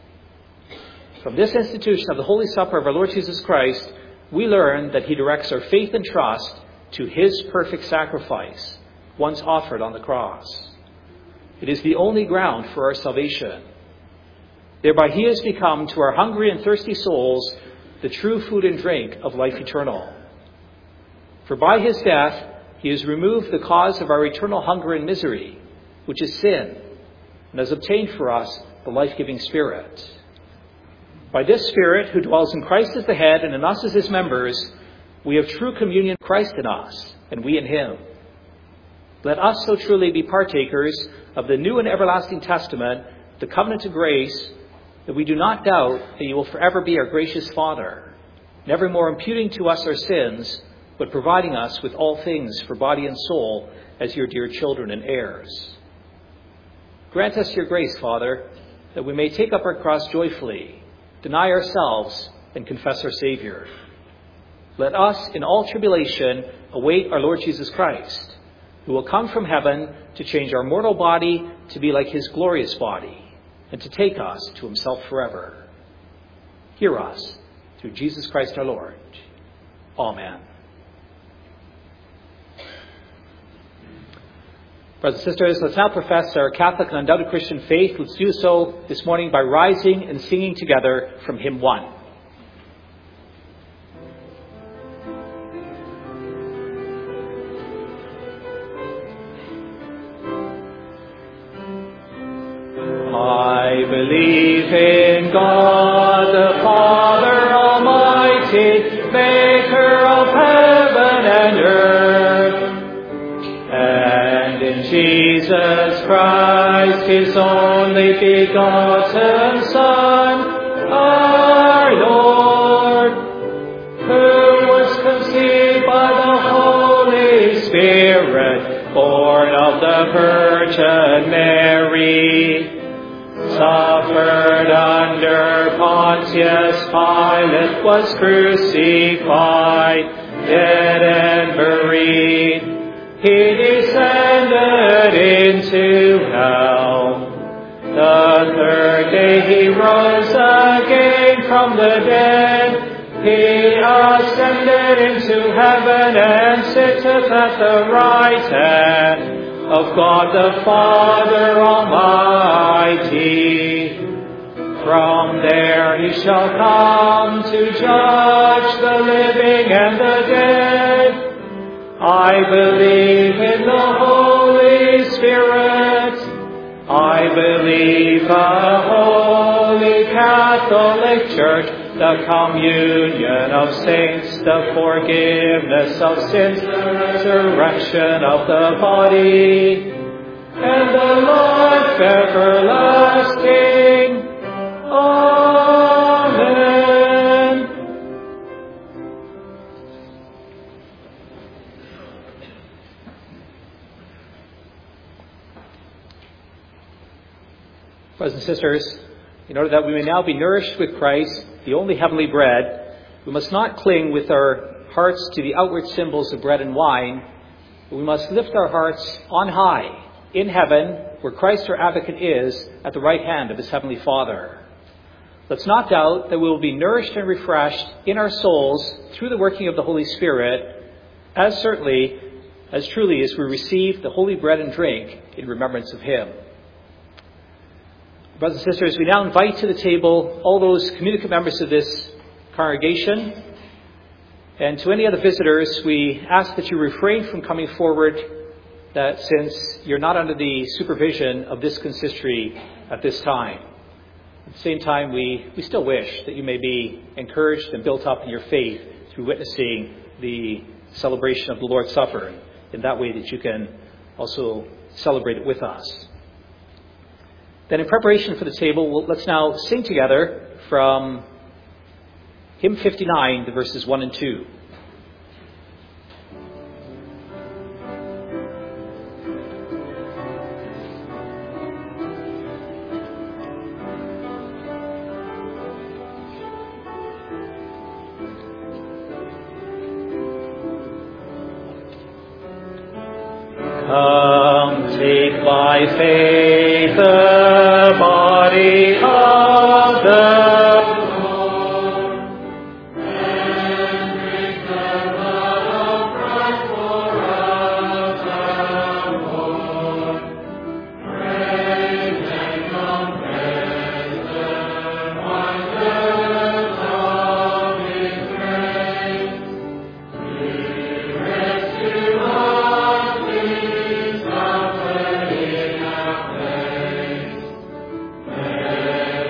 From this institution of the Holy Supper of our Lord Jesus Christ, we learn that He directs our faith and trust to His perfect sacrifice, once offered on the cross. It is the only ground for our salvation. Thereby He has become to our hungry and thirsty souls the true food and drink of life eternal. For by His death He has removed the cause of our eternal hunger and misery, which is sin, and has obtained for us the life-giving Spirit. By this Spirit, who dwells in Christ as the head and in us as His members, we have true communion with Christ in us, and we in Him. Let us so truly be partakers of the new and everlasting testament, the covenant of grace, that we do not doubt that You will forever be our gracious Father, never more imputing to us our sins, but providing us with all things for body and soul as Your dear children and heirs. Grant us Your grace, Father, that we may take up our cross joyfully, deny ourselves, and confess our Savior. Let us, in all tribulation, await our Lord Jesus Christ, who will come from heaven to change our mortal body to be like His glorious body, and to take us to Himself forever. Hear us, through Jesus Christ our Lord. Amen. Brothers and sisters, let's now profess our Catholic and undoubted Christian faith. Let's do so this morning by rising and singing together from hymn one. I believe in God, the Father Almighty, maker of heaven in Jesus Christ, his only begotten Son, our Lord, who was conceived by the Holy Spirit, born of the Virgin Mary, suffered under Pontius Pilate, was crucified, dead and buried. He descended into hell. The third day he rose again from the dead. He ascended into heaven and sitteth at the right hand of God the Father Almighty. From there he shall come to judge the living and the dead. I believe in the Holy Spirit. I believe the Holy Catholic Church, the communion of saints, the forgiveness of sins, the resurrection of the body, and the life everlasting. Amen. Brothers and sisters, in order that we may now be nourished with Christ, the only heavenly bread, we must not cling with our hearts to the outward symbols of bread and wine, but we must lift our hearts on high, in heaven, where Christ our advocate is, at the right hand of his heavenly Father. Let's not doubt that we will be nourished and refreshed in our souls through the working of the Holy Spirit, as certainly, as truly as we receive the holy bread and drink in remembrance of him. Brothers and sisters, we now invite to the table all those communicant members of this congregation. And to any other visitors, we ask that you refrain from coming forward, that since you're not under the supervision of this consistory at this time. At the same time, we, we still wish that you may be encouraged and built up in your faith through witnessing the celebration of the Lord's Supper, in that way that you can also celebrate it with us. Then in preparation for the table, we'll, let's now sing together from hymn fifty-nine, the verses one and two. Come, take by faith the body of the Lord, and drink the blood of Christ for us our Lord. Praise and confess the wonders of his grace. He rescued us, we suffered in our place.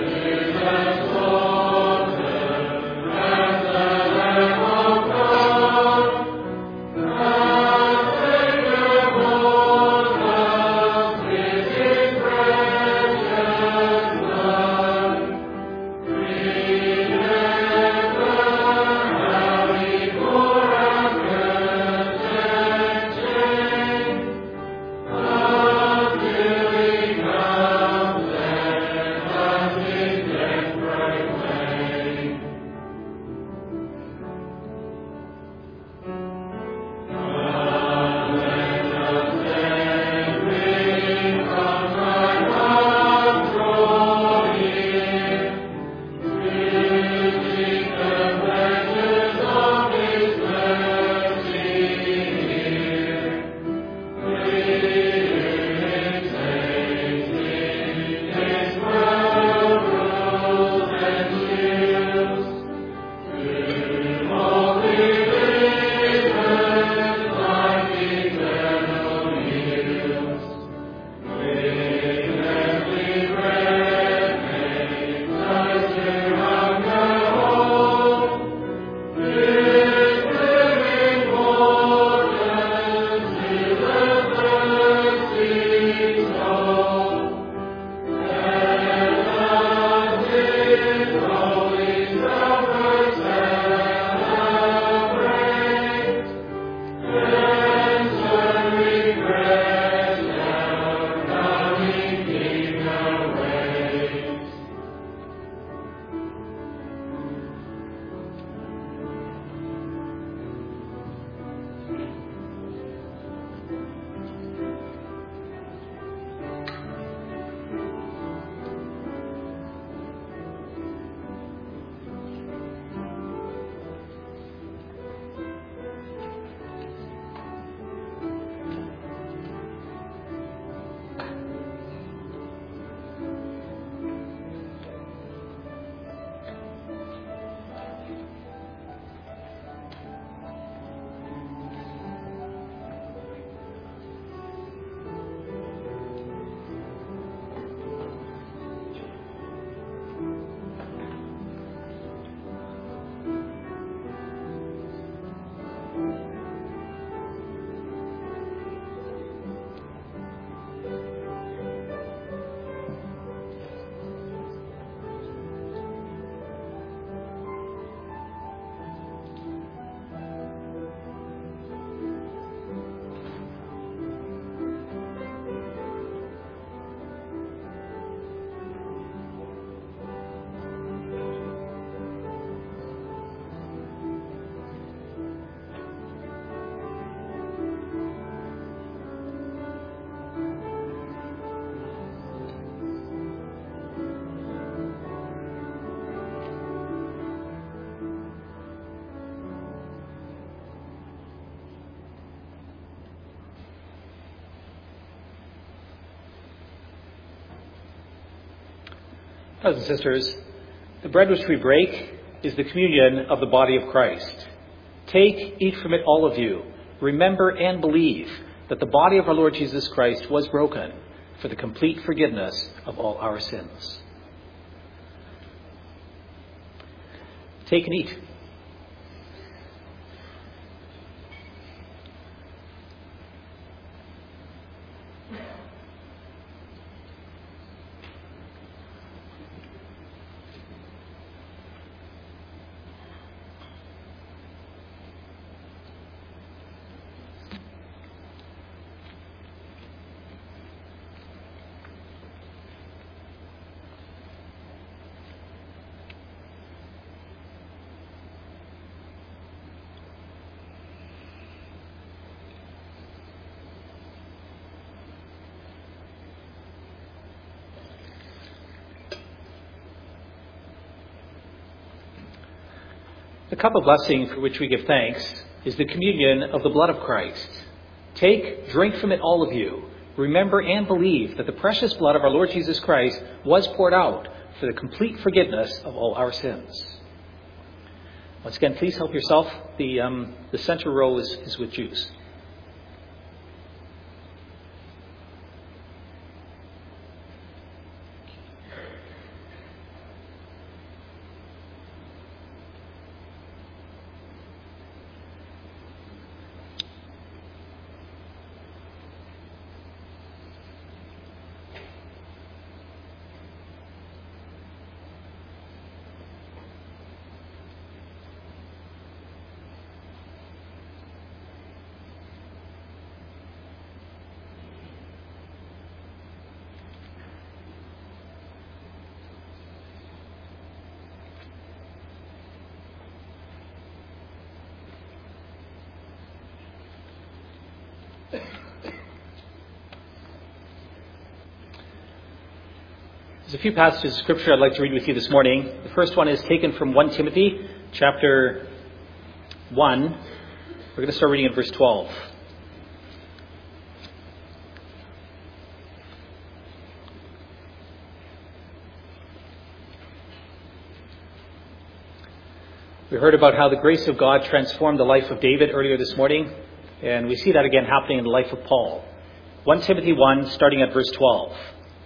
Brothers and sisters, the bread which we break is the communion of the body of Christ. Take, eat from it, all of you. Remember and believe that the body of our Lord Jesus Christ was broken for the complete forgiveness of all our sins. Take and eat. The cup of blessing for which we give thanks is the communion of the blood of Christ. Take, drink from it, all of you. Remember and believe that the precious blood of our Lord Jesus Christ was poured out for the complete forgiveness of all our sins. Once again, please help yourself. The, um, the center row is, is with juice. There's a few passages of Scripture I'd like to read with you this morning. The first one is taken from First Timothy chapter one. We're going to start reading at verse twelve. We heard about how the grace of God transformed the life of David earlier this morning, and we see that again happening in the life of Paul. First Timothy one, starting at verse twelve.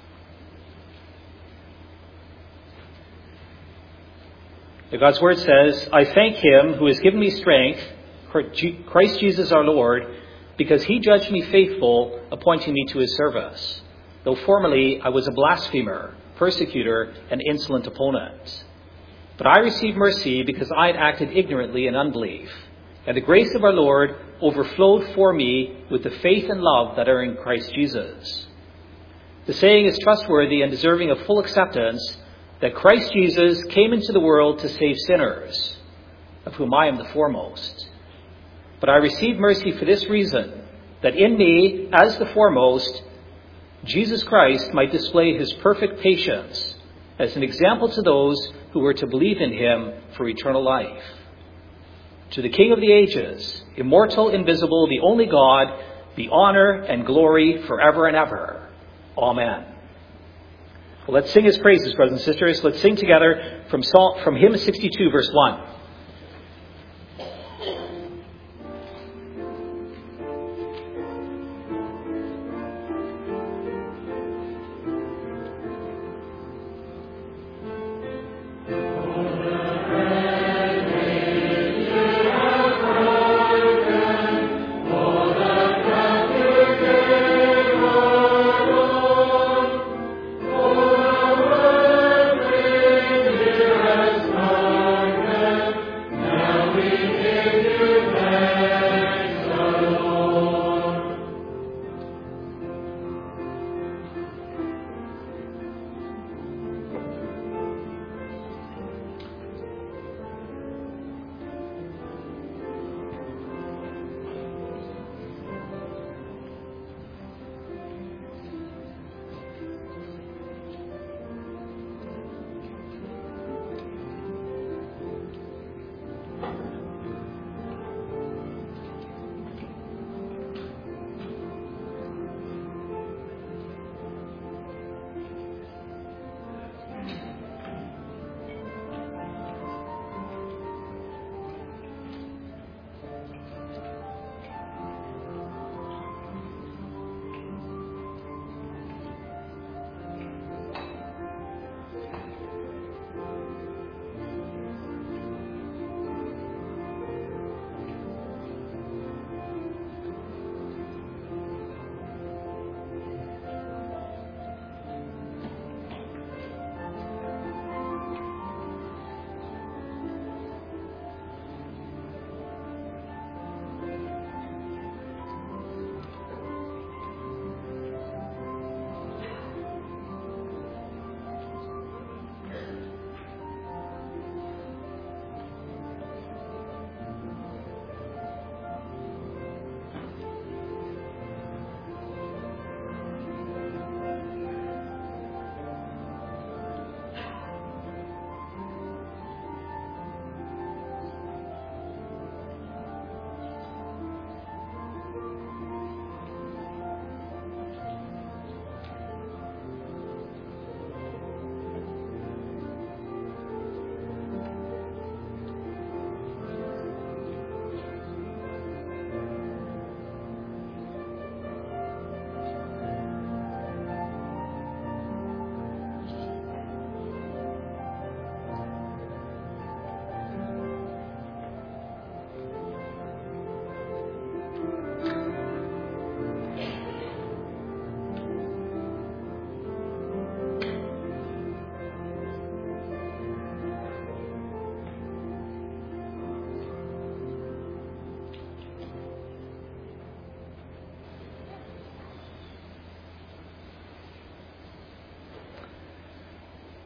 God's word says, I thank him who has given me strength, Christ Jesus our Lord, because he judged me faithful, appointing me to his service. Though formerly I was a blasphemer, persecutor, and insolent opponent. But I received mercy because I had acted ignorantly in unbelief. And the grace of our Lord overflowed for me with the faith and love that are in Christ Jesus. The saying is trustworthy and deserving of full acceptance, that Christ Jesus came into the world to save sinners, of whom I am the foremost. But I received mercy for this reason, that in me, as the foremost, Jesus Christ might display his perfect patience as an example to those who were to believe in him for eternal life. To the King of the ages, immortal, invisible, the only God, be honor and glory forever and ever. Amen. Well, let's sing his praises, brothers and sisters. Let's sing together from Psalm, from hymn sixty-two, verse one.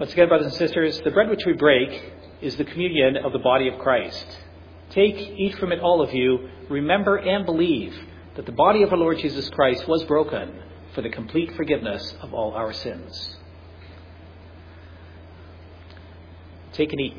Once again, brothers and sisters, the bread which we break is the communion of the body of Christ. Take, eat from it, all of you. Remember and believe that the body of our Lord Jesus Christ was broken for the complete forgiveness of all our sins. Take and eat.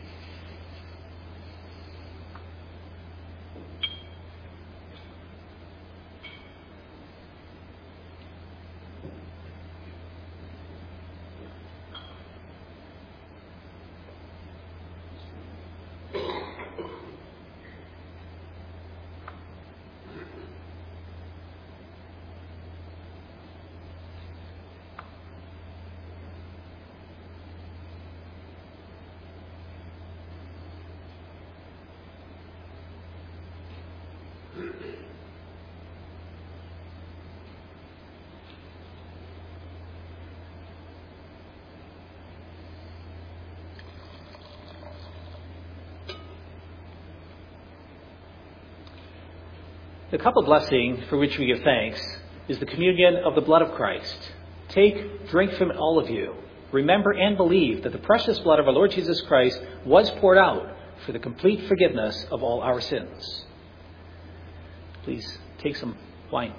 The cup of blessing for which we give thanks is the communion of the blood of Christ. Take, drink from it, all of you. Remember and believe that the precious blood of our Lord Jesus Christ was poured out for the complete forgiveness of all our sins. Please take some wine.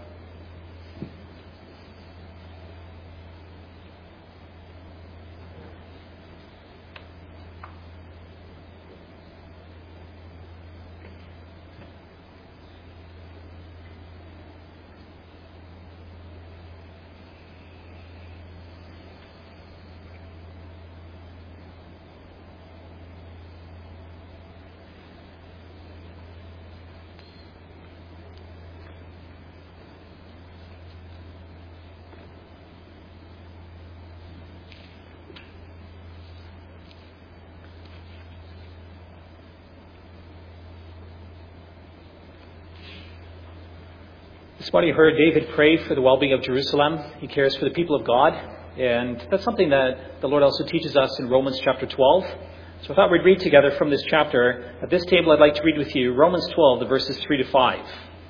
This morning you heard David pray for the well-being of Jerusalem. He cares for the people of God. And that's something that the Lord also teaches us in Romans chapter twelve. So I thought we'd read together from this chapter. At this table I'd like to read with you Romans twelve, the verses three to five.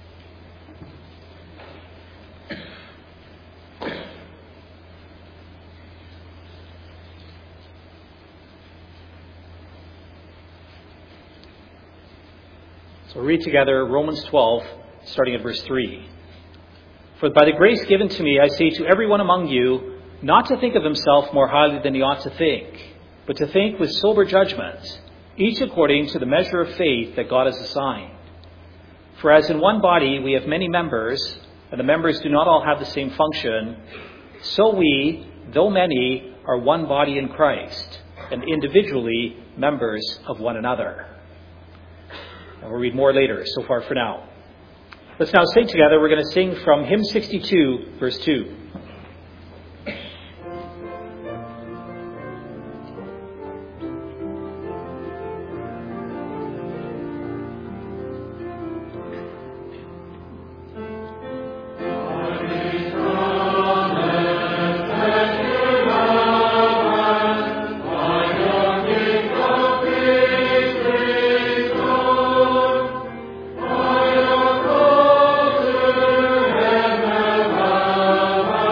So we'll read together Romans twelve, starting at verse three. For by the grace given to me, I say to everyone among you, not to think of himself more highly than he ought to think, but to think with sober judgment, each according to the measure of faith that God has assigned. For as in one body we have many members, and the members do not all have the same function, so we, though many, are one body in Christ, and individually members of one another. And we'll read more later, so far for now. Let's now sing together. We're going to sing from hymn sixty-two, verse two. Bye.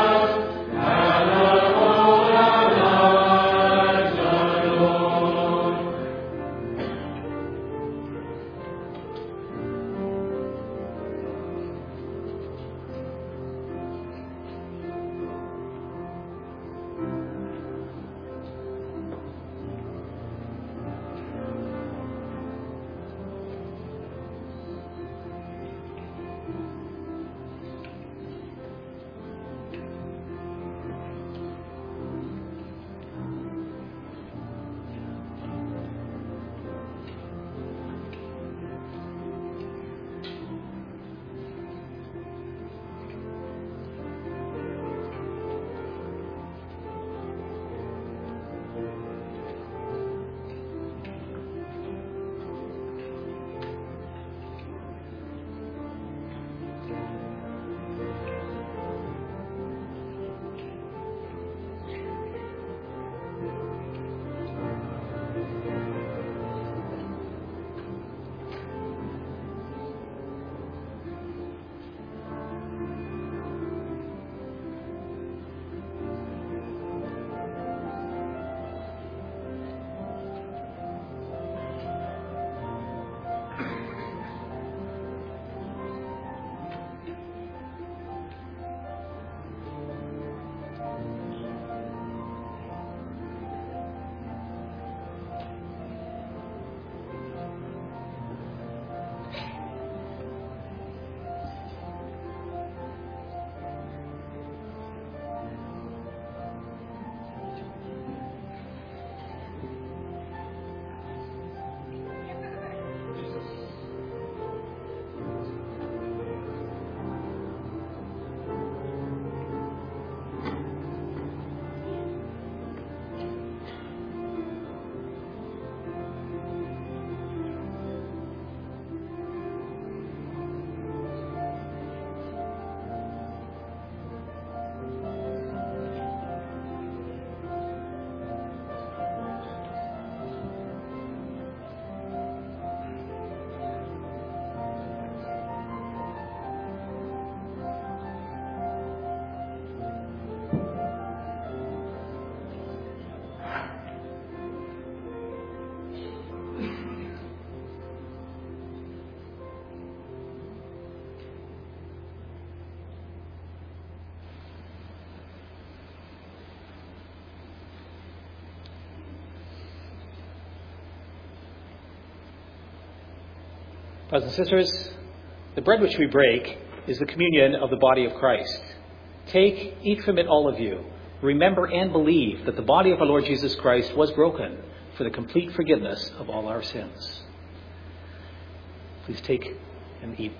Brothers and sisters, the bread which we break is the communion of the body of Christ. Take, eat from it, all of you. Remember and believe that the body of our Lord Jesus Christ was broken for the complete forgiveness of all our sins. Please take and eat.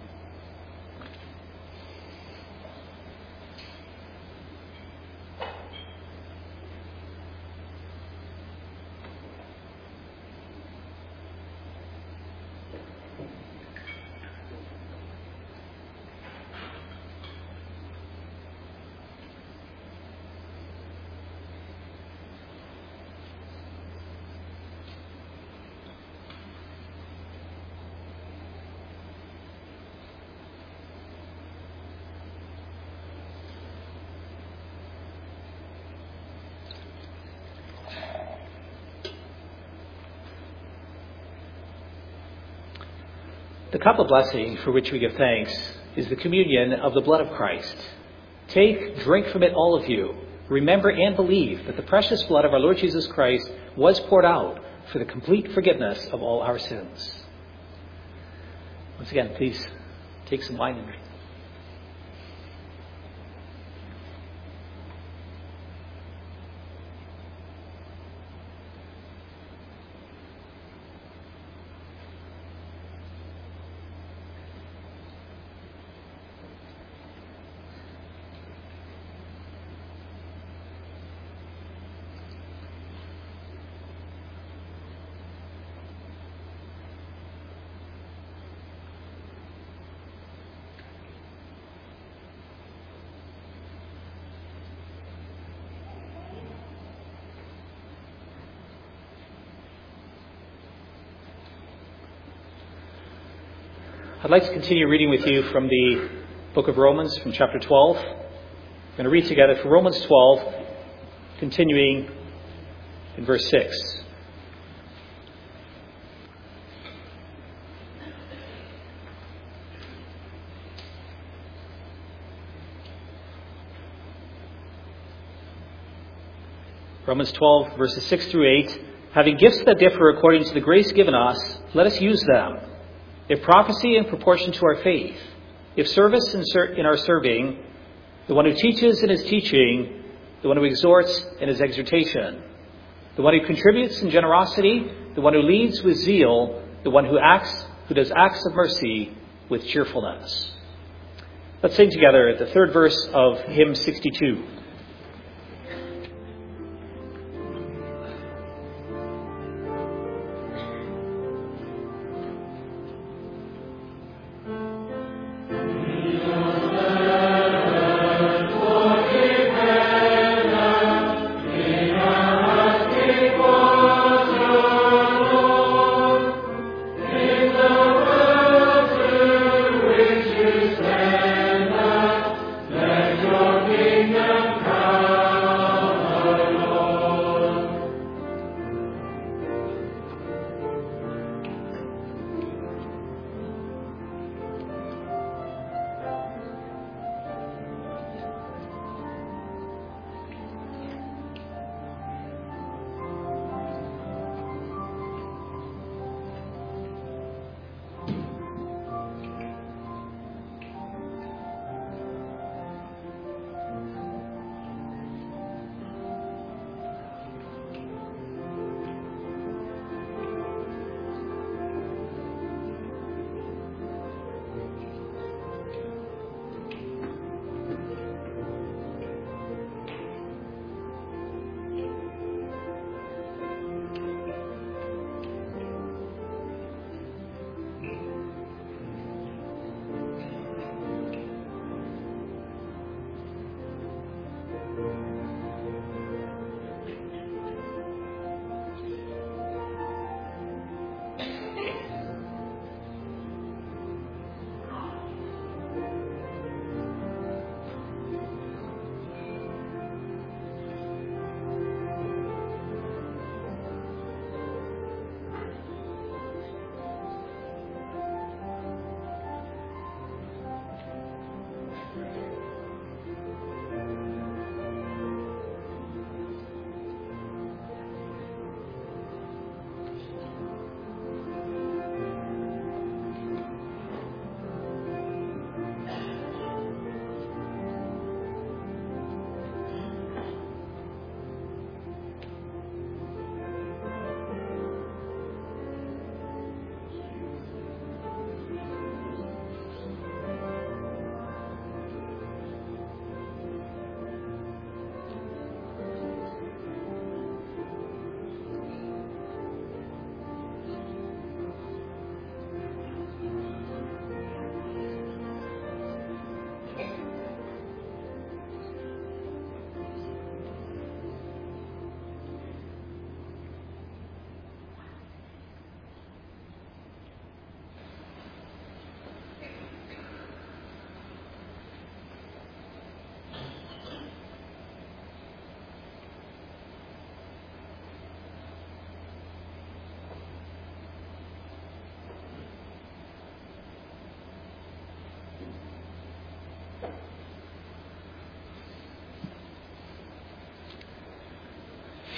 The cup of blessing for which we give thanks is the communion of the blood of Christ. Take, drink from it, all of you. Remember and believe that the precious blood of our Lord Jesus Christ was poured out for the complete forgiveness of all our sins. Once again, please take some wine and drink. I'd like to continue reading with you from the book of Romans, from chapter twelve. We're going to read together from Romans twelve, continuing in verse six. Romans twelve, verses six through eight. Having gifts that differ according to the grace given us, let us use them. If prophecy, in proportion to our faith. If service, in, ser- in our serving. The one who teaches in his teaching. The one who exhorts in his exhortation. The one who contributes in generosity. The one who leads with zeal. The one who acts, who does acts of mercy with cheerfulness. Let's sing together the third verse of hymn sixty-two. Kingdom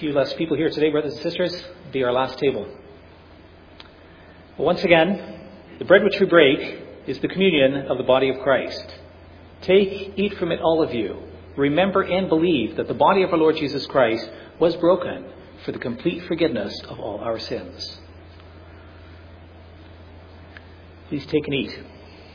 few less people here today, brothers and sisters. It'll be our last table. But once again, the bread which we break is the communion of the body of Christ. Take, eat from it, all of you. Remember and believe that the body of our Lord Jesus Christ was broken for the complete forgiveness of all our sins. Please take and eat.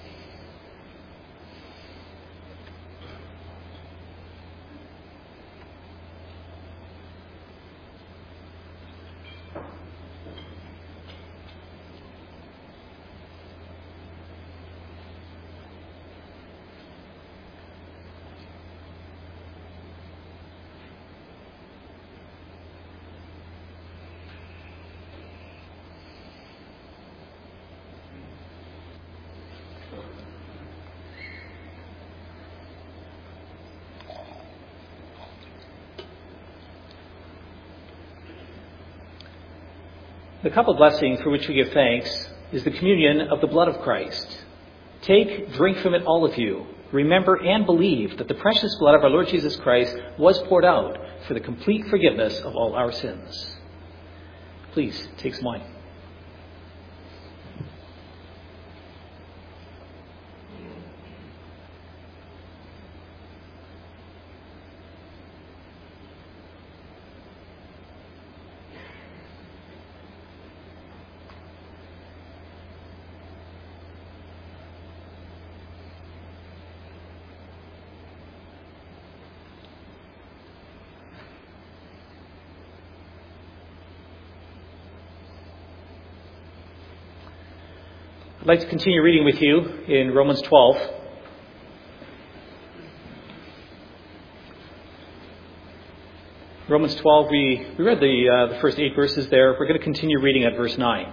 The cup of blessing for which we give thanks is the communion of the blood of Christ. Take, drink from it, all of you. Remember and believe that the precious blood of our Lord Jesus Christ was poured out for the complete forgiveness of all our sins. Please, take some wine. I'd like to continue reading with you in Romans twelve. Romans twelve, we, we read the, uh, the first eight verses there. We're going to continue reading at verse nine.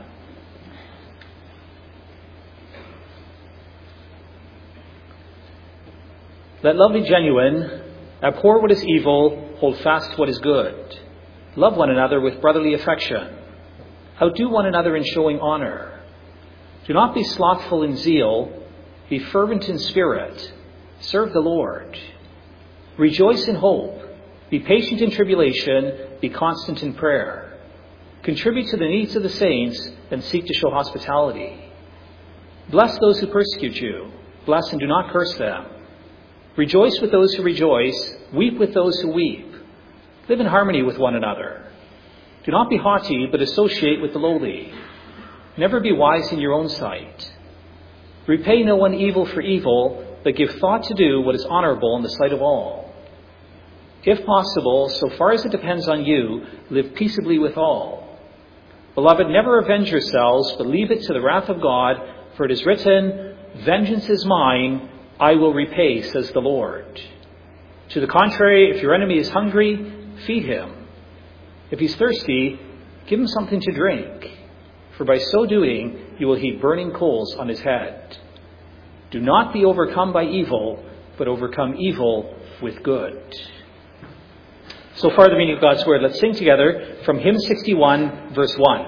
Let love be genuine. Abhor what is evil. Hold fast to what is good. Love one another with brotherly affection. Outdo one another in showing honor. Do not be slothful in zeal. Be fervent in spirit. Serve the Lord. Rejoice in hope. Be patient in tribulation. Be constant in prayer. Contribute to the needs of the saints and seek to show hospitality. Bless those who persecute you. Bless and do not curse them. Rejoice with those who rejoice. Weep with those who weep. Live in harmony with one another. Do not be haughty, but associate with the lowly. Never be wise in your own sight. Repay no one evil for evil, but give thought to do what is honorable in the sight of all. If possible, so far as it depends on you, live peaceably with all. Beloved, never avenge yourselves, but leave it to the wrath of God, for it is written, "Vengeance is mine, I will repay, says the Lord." To the contrary, if your enemy is hungry, feed him. If he's thirsty, give him something to drink. For by so doing, you will heap burning coals on his head. Do not be overcome by evil, but overcome evil with good. So far, the meaning of God's word. Let's sing together from hymn sixty-one, verse one.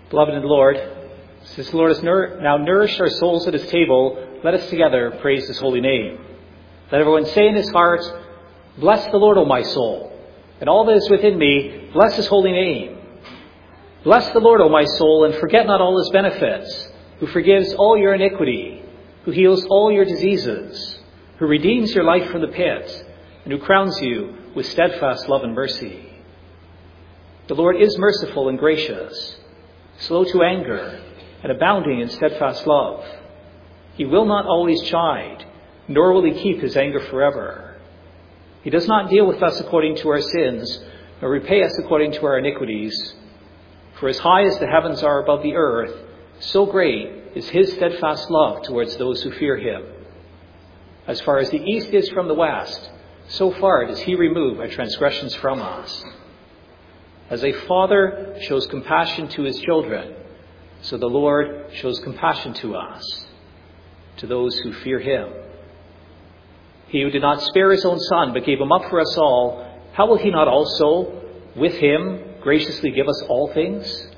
Beloved in the Lord, since the Lord has nour- now nourished our souls at his table, let us together praise his holy name. Let everyone say in his heart, "Bless the Lord, O my soul, and all that is within me, bless his holy name. Bless the Lord, O my soul, and forget not all his benefits, who forgives all your iniquity, who heals all your diseases, who redeems your life from the pit, and who crowns you with steadfast love and mercy." The Lord is merciful and gracious, slow to anger, and abounding in steadfast love. He will not always chide, nor will he keep his anger forever. He does not deal with us according to our sins, nor repay us according to our iniquities. For as high as the heavens are above the earth, so great is his steadfast love towards those who fear him. As far as the east is from the west, so far does he remove our transgressions from us. As a father shows compassion to his children, so the Lord shows compassion to us, to those who fear him. He who did not spare his own son, but gave him up for us all, how will he not also, with him, graciously give us all things?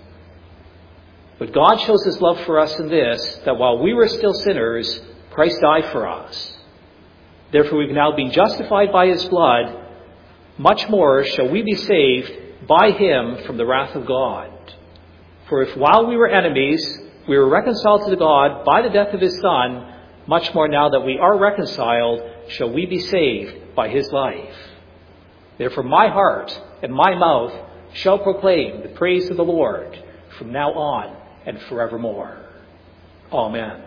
But God shows his love for us in this, that while we were still sinners, Christ died for us. Therefore we've now been justified by his blood. Much more shall we be saved by him from the wrath of God. For if while we were enemies, we were reconciled to God by the death of his Son, much more now that we are reconciled, shall we be saved by his life. Therefore my heart and my mouth shall proclaim the praise of the Lord from now on and forevermore. Amen.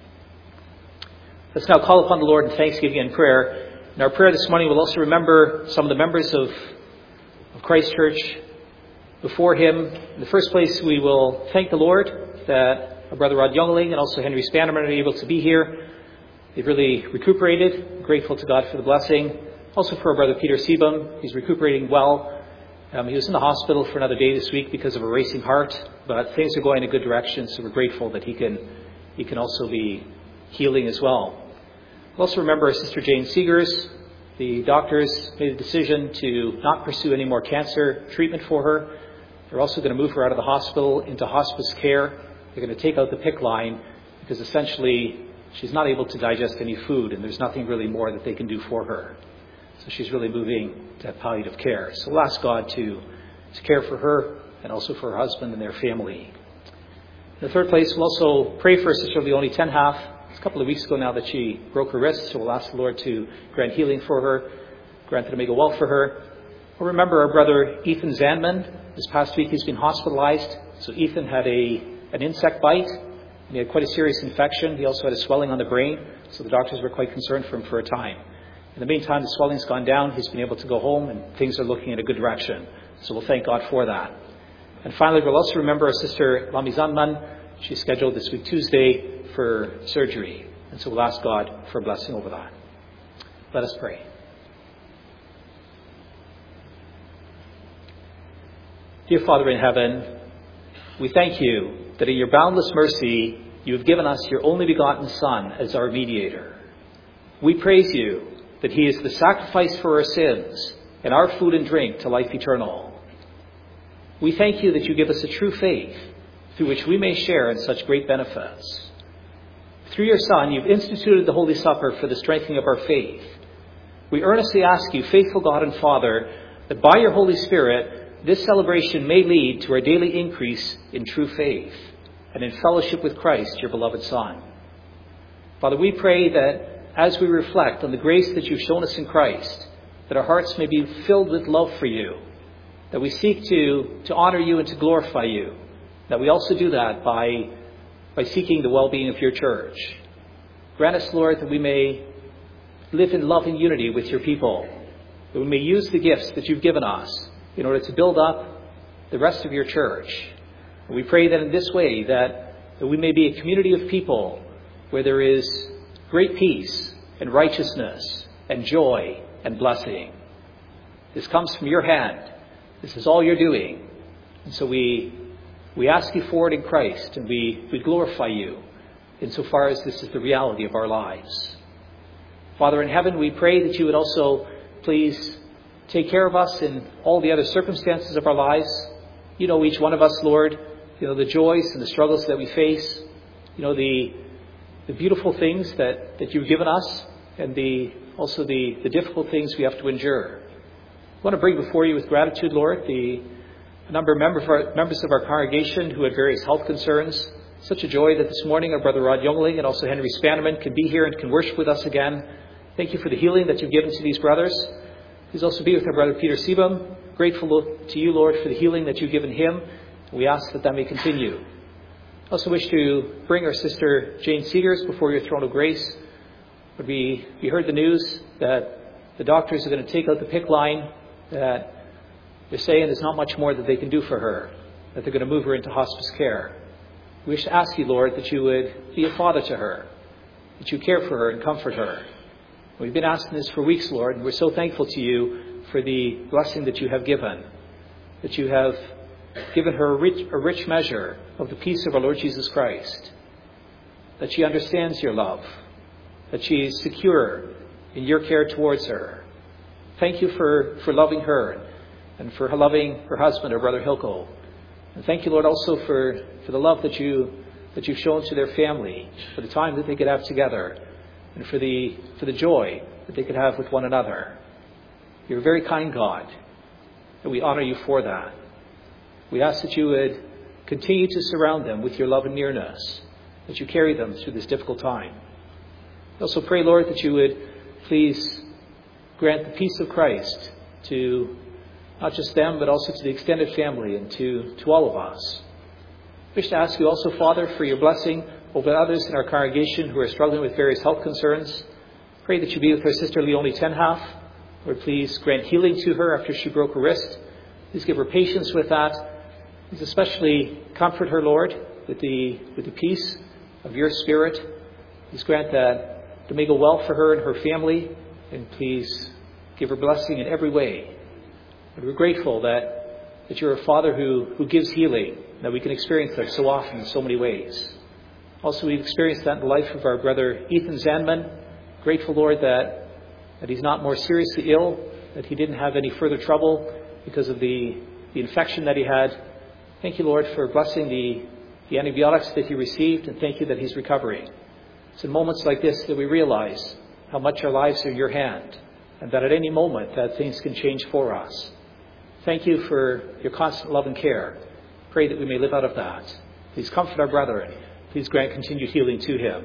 Let's now call upon the Lord in thanksgiving and prayer. In our prayer this morning, we'll also remember some of the members of, of Christ Church before him. In the first place, we will thank the Lord that our brother Rod Youngling and also Henry Spannerman are able to be here. They've really recuperated. Grateful to God for the blessing. Also for our brother Peter Sebum. He's recuperating well. Um, he was in the hospital for another day this week because of a racing heart, but things are going in a good direction, so we're grateful that he can he can also be healing as well. We'll also remember our sister Jane Seegers. The doctors made a decision to not pursue any more cancer treatment for her. They're also going to move her out of the hospital into hospice care. They're going to take out the PICC line because essentially she's not able to digest any food and there's nothing really more that they can do for her. So she's really moving to palliative care. So we'll ask God to, to care for her and also for her husband and their family. In the third place, we'll also pray for Sister Leonie Tenhalf. It's a couple of weeks ago now that she broke her wrist, so we'll ask the Lord to grant healing for her, grant that it may go well for her. We'll remember our brother Ethan Zanman. This past week he's been hospitalized. So Ethan had a an insect bite, and he had quite a serious infection. He also had a swelling on the brain, so the doctors were quite concerned for him for a time. In the meantime, the swelling's gone down. He's been able to go home, and things are looking in a good direction. So we'll thank God for that. And finally, we'll also remember our sister Lami Zanman. She's scheduled this week Tuesday for surgery. And so we'll ask God for a blessing over that. Let us pray. Dear Father in heaven, we thank you that in your boundless mercy, you have given us your only begotten Son as our mediator. We praise you that he is the sacrifice for our sins and our food and drink to life eternal. We thank you that you give us a true faith through which we may share in such great benefits. Through your Son, you've instituted the Holy Supper for the strengthening of our faith. We earnestly ask you, faithful God and Father, that by your Holy Spirit, this celebration may lead to our daily increase in true faith and in fellowship with Christ, your beloved Son. Father, we pray that as we reflect on the grace that you've shown us in Christ, that our hearts may be filled with love for you, that we seek to, to honor you and to glorify you, that we also do that by, by seeking the well-being of your church. Grant us, Lord, that we may live in love and unity with your people, that we may use the gifts that you've given us in order to build up the rest of your church. And we pray that in this way that, that we may be a community of people where there is great peace and righteousness and joy and blessing. This comes from your hand. This is all you're doing. And so we we ask you for it in Christ, and we, we glorify you insofar as this is the reality of our lives. Father in heaven, we pray that you would also please take care of us in all the other circumstances of our lives. You know each one of us, Lord. you know, the joys and the struggles that we face, you know, the the beautiful things that, that you've given us, and the also the, the difficult things we have to endure. I want to bring before you with gratitude, Lord, the a number of members of, our, members of our congregation who had various health concerns. Such a joy that this morning our brother Rod Youngling and also Henry Spanneman can be here and can worship with us again. Thank you for the healing that you've given to these brothers. Please also be with our brother Peter Sebum. Grateful to you, Lord, for the healing that you've given him. We ask that that may continue. I also wish to bring our sister Jane Seegers before your throne of grace. When we, we heard the news that the doctors are going to take out the P I C C line, that they're saying there's not much more that they can do for her, that they're going to move her into hospice care. We wish to ask you, Lord, that you would be a father to her, that you care for her and comfort her. We've been asking this for weeks, Lord, and we're so thankful to you for the blessing that you have given, that you have given her a rich, a rich measure of the peace of our Lord Jesus Christ, that she understands your love, that she is secure in your care towards her. Thank you for, for loving her and for loving her husband, our brother Hilko. And thank you, Lord, also for, for the love that, you, that you've shown to their family, for the time that they could have together, and for the, for the joy that they could have with one another. You're a very kind God, and we honor you for that. We ask that you would continue to surround them with your love and nearness, that you carry them through this difficult time. We also pray, Lord, that you would please grant the peace of Christ to not just them, but also to the extended family and to, to all of us. I wish to ask you also, Father, for your blessing over others in our congregation who are struggling with various health concerns. Pray that you be with our sister Leonie Tenhalf. Lord, please grant healing to her after she broke her wrist. Please give her patience with that. Please especially comfort her, Lord, with the with the peace of your Spirit. Please grant that it may go well for her and her family, and please give her blessing in every way. And we're grateful that, that you're a Father who, who gives healing, that we can experience that so often in so many ways. Also, we've experienced that in the life of our brother Ethan Zandman. Grateful, Lord, that, that he's not more seriously ill, that he didn't have any further trouble because of the, the infection that he had. Thank you, Lord, for blessing the, the antibiotics that he received, and thank you that he's recovering. It's in moments like this that we realize how much our lives are in your hand, and that at any moment that things can change for us. Thank you for your constant love and care. Pray that we may live out of that. Please comfort our brother. Please grant continued healing to him.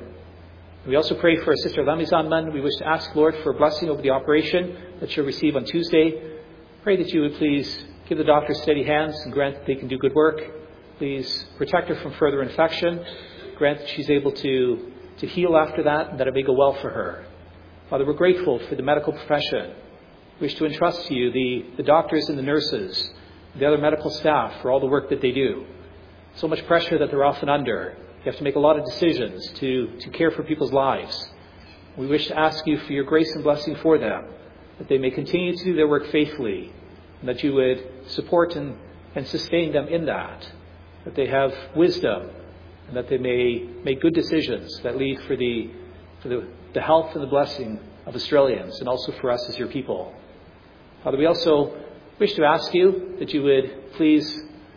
We also pray for our sister Lami Zandman. We wish to ask, Lord, for a blessing over the operation that she'll receive on Tuesday. Pray that you would please give the doctor steady hands and grant that they can do good work. Please protect her from further infection. Grant that she's able to, to heal after that, and that it may go well for her. Father, we're grateful for the medical profession. We wish to entrust to you the, the doctors and the nurses, the other medical staff for all the work that they do. So much pressure that they're often under. You have to make a lot of decisions to, to care for people's lives. We wish to ask you for your grace and blessing for them, that they may continue to do their work faithfully, and that you would support and, and sustain them in that, that they have wisdom, and that they may make good decisions that lead for the, for the, the health and the blessing of Australians, and also for us as your people. Father, we also wish to ask you that you would please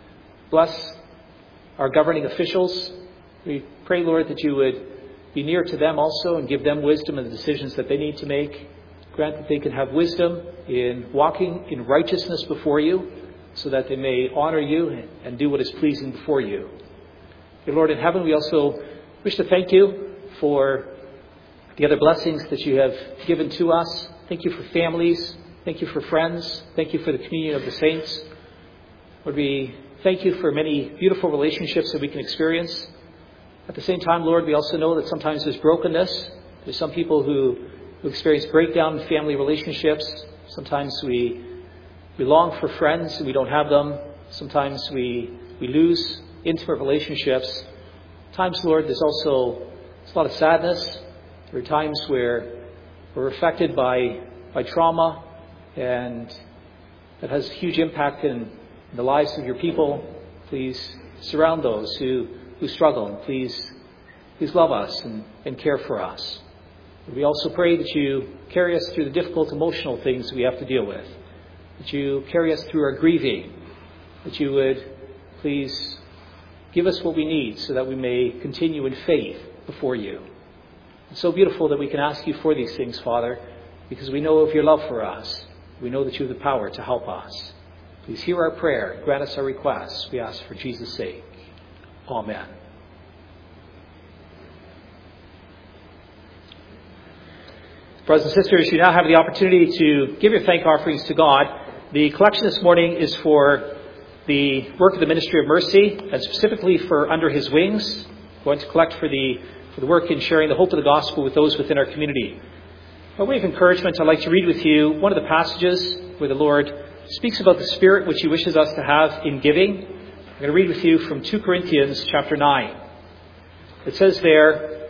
bless our governing officials. We pray, Lord, that you would be near to them also and give them wisdom in the decisions that they need to make. Grant that they can have wisdom in walking in righteousness before you, so that they may honor you and do what is pleasing before you. Dear Lord in heaven, we also wish to thank you for the other blessings that you have given to us. Thank you for families. Thank you for friends. Thank you for the communion of the saints. Lord, we thank you for many beautiful relationships that we can experience. At the same time, Lord, we also know that sometimes there's brokenness. There's some people who, who experience breakdown in family relationships. Sometimes we we long for friends and we don't have them. Sometimes we, we lose intimate relationships. Times, Lord, there's also there's a lot of sadness. There are times where we're affected by, by trauma, and that has a huge impact in, in the lives of your people. Please surround those who who struggle, and please, please love us and, and care for us. We also pray that you carry us through the difficult emotional things we have to deal with, that you carry us through our grieving, that you would please Give us what we need so that we may continue in faith before you. It's so beautiful that we can ask you for these things, Father, because we know of your love for us. We know that you have the power to help us. Please hear our prayer. Grant us our requests. We ask for Jesus' sake. Amen. Brothers and sisters, you now have the opportunity to give your thank offerings to God. The collection this morning is for the work of the Ministry of Mercy, and specifically for Under His Wings. We're going to collect for the for the work in sharing the hope of the gospel with those within our community. By way of encouragement, I'd like to read with you one of the passages where the Lord speaks about the spirit which He wishes us to have in giving. I'm going to read with you from Second Corinthians chapter nine. It says there,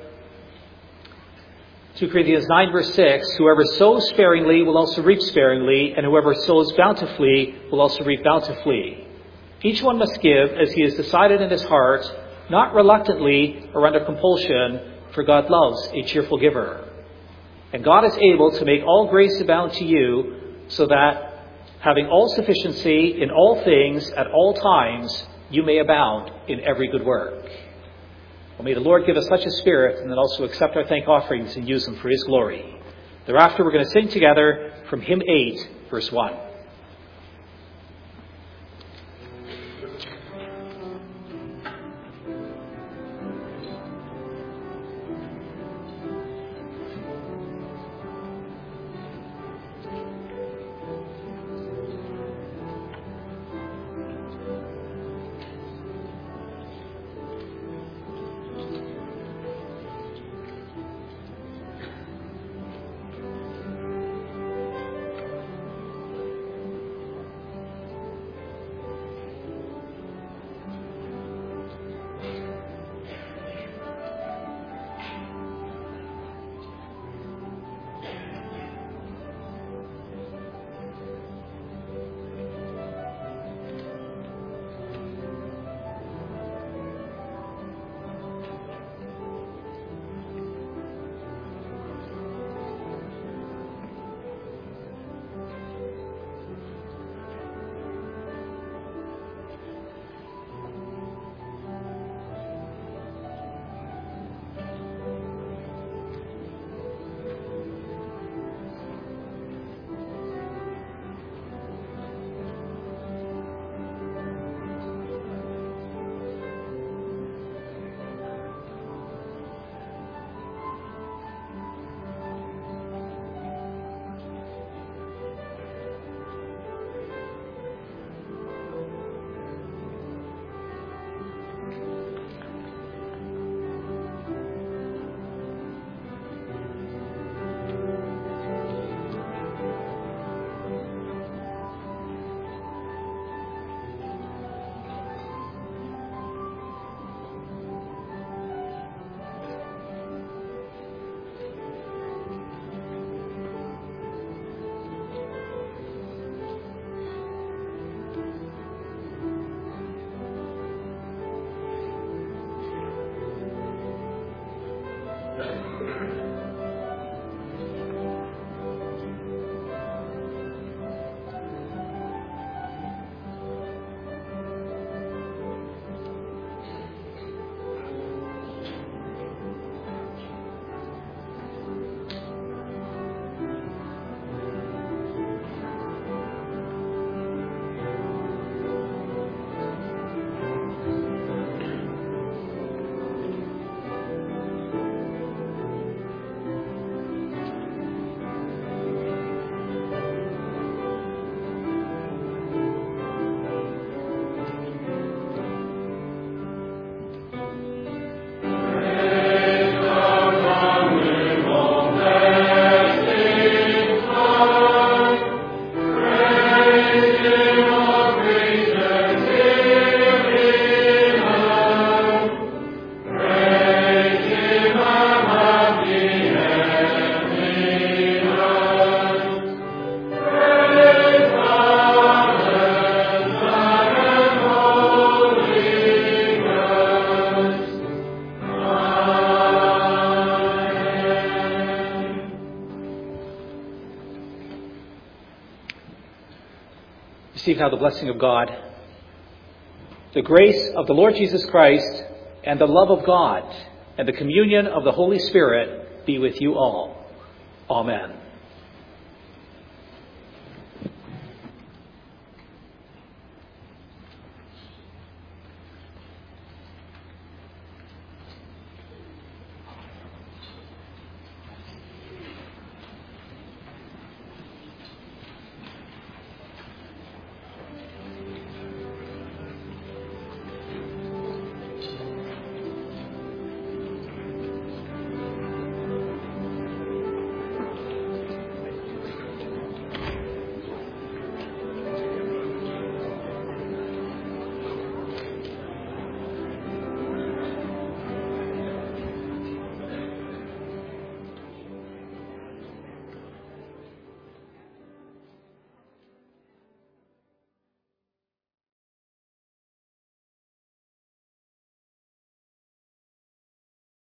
Second Corinthians nine verse six, whoever sows sparingly will also reap sparingly, and whoever sows bountifully will also reap bountifully. Each one must give as he has decided in his heart, not reluctantly or under compulsion, for God loves a cheerful giver. And God is able to make all grace abound to you, so that, having all sufficiency in all things at all times, you may abound in every good work. Well, may the Lord give us such a spirit, and then also accept our thank offerings and use them for His glory. Thereafter, we're going to sing together from hymn eight, verse one. Receive now the blessing of God. The grace of the Lord Jesus Christ and the love of God and the communion of the Holy Spirit be with you all. Amen.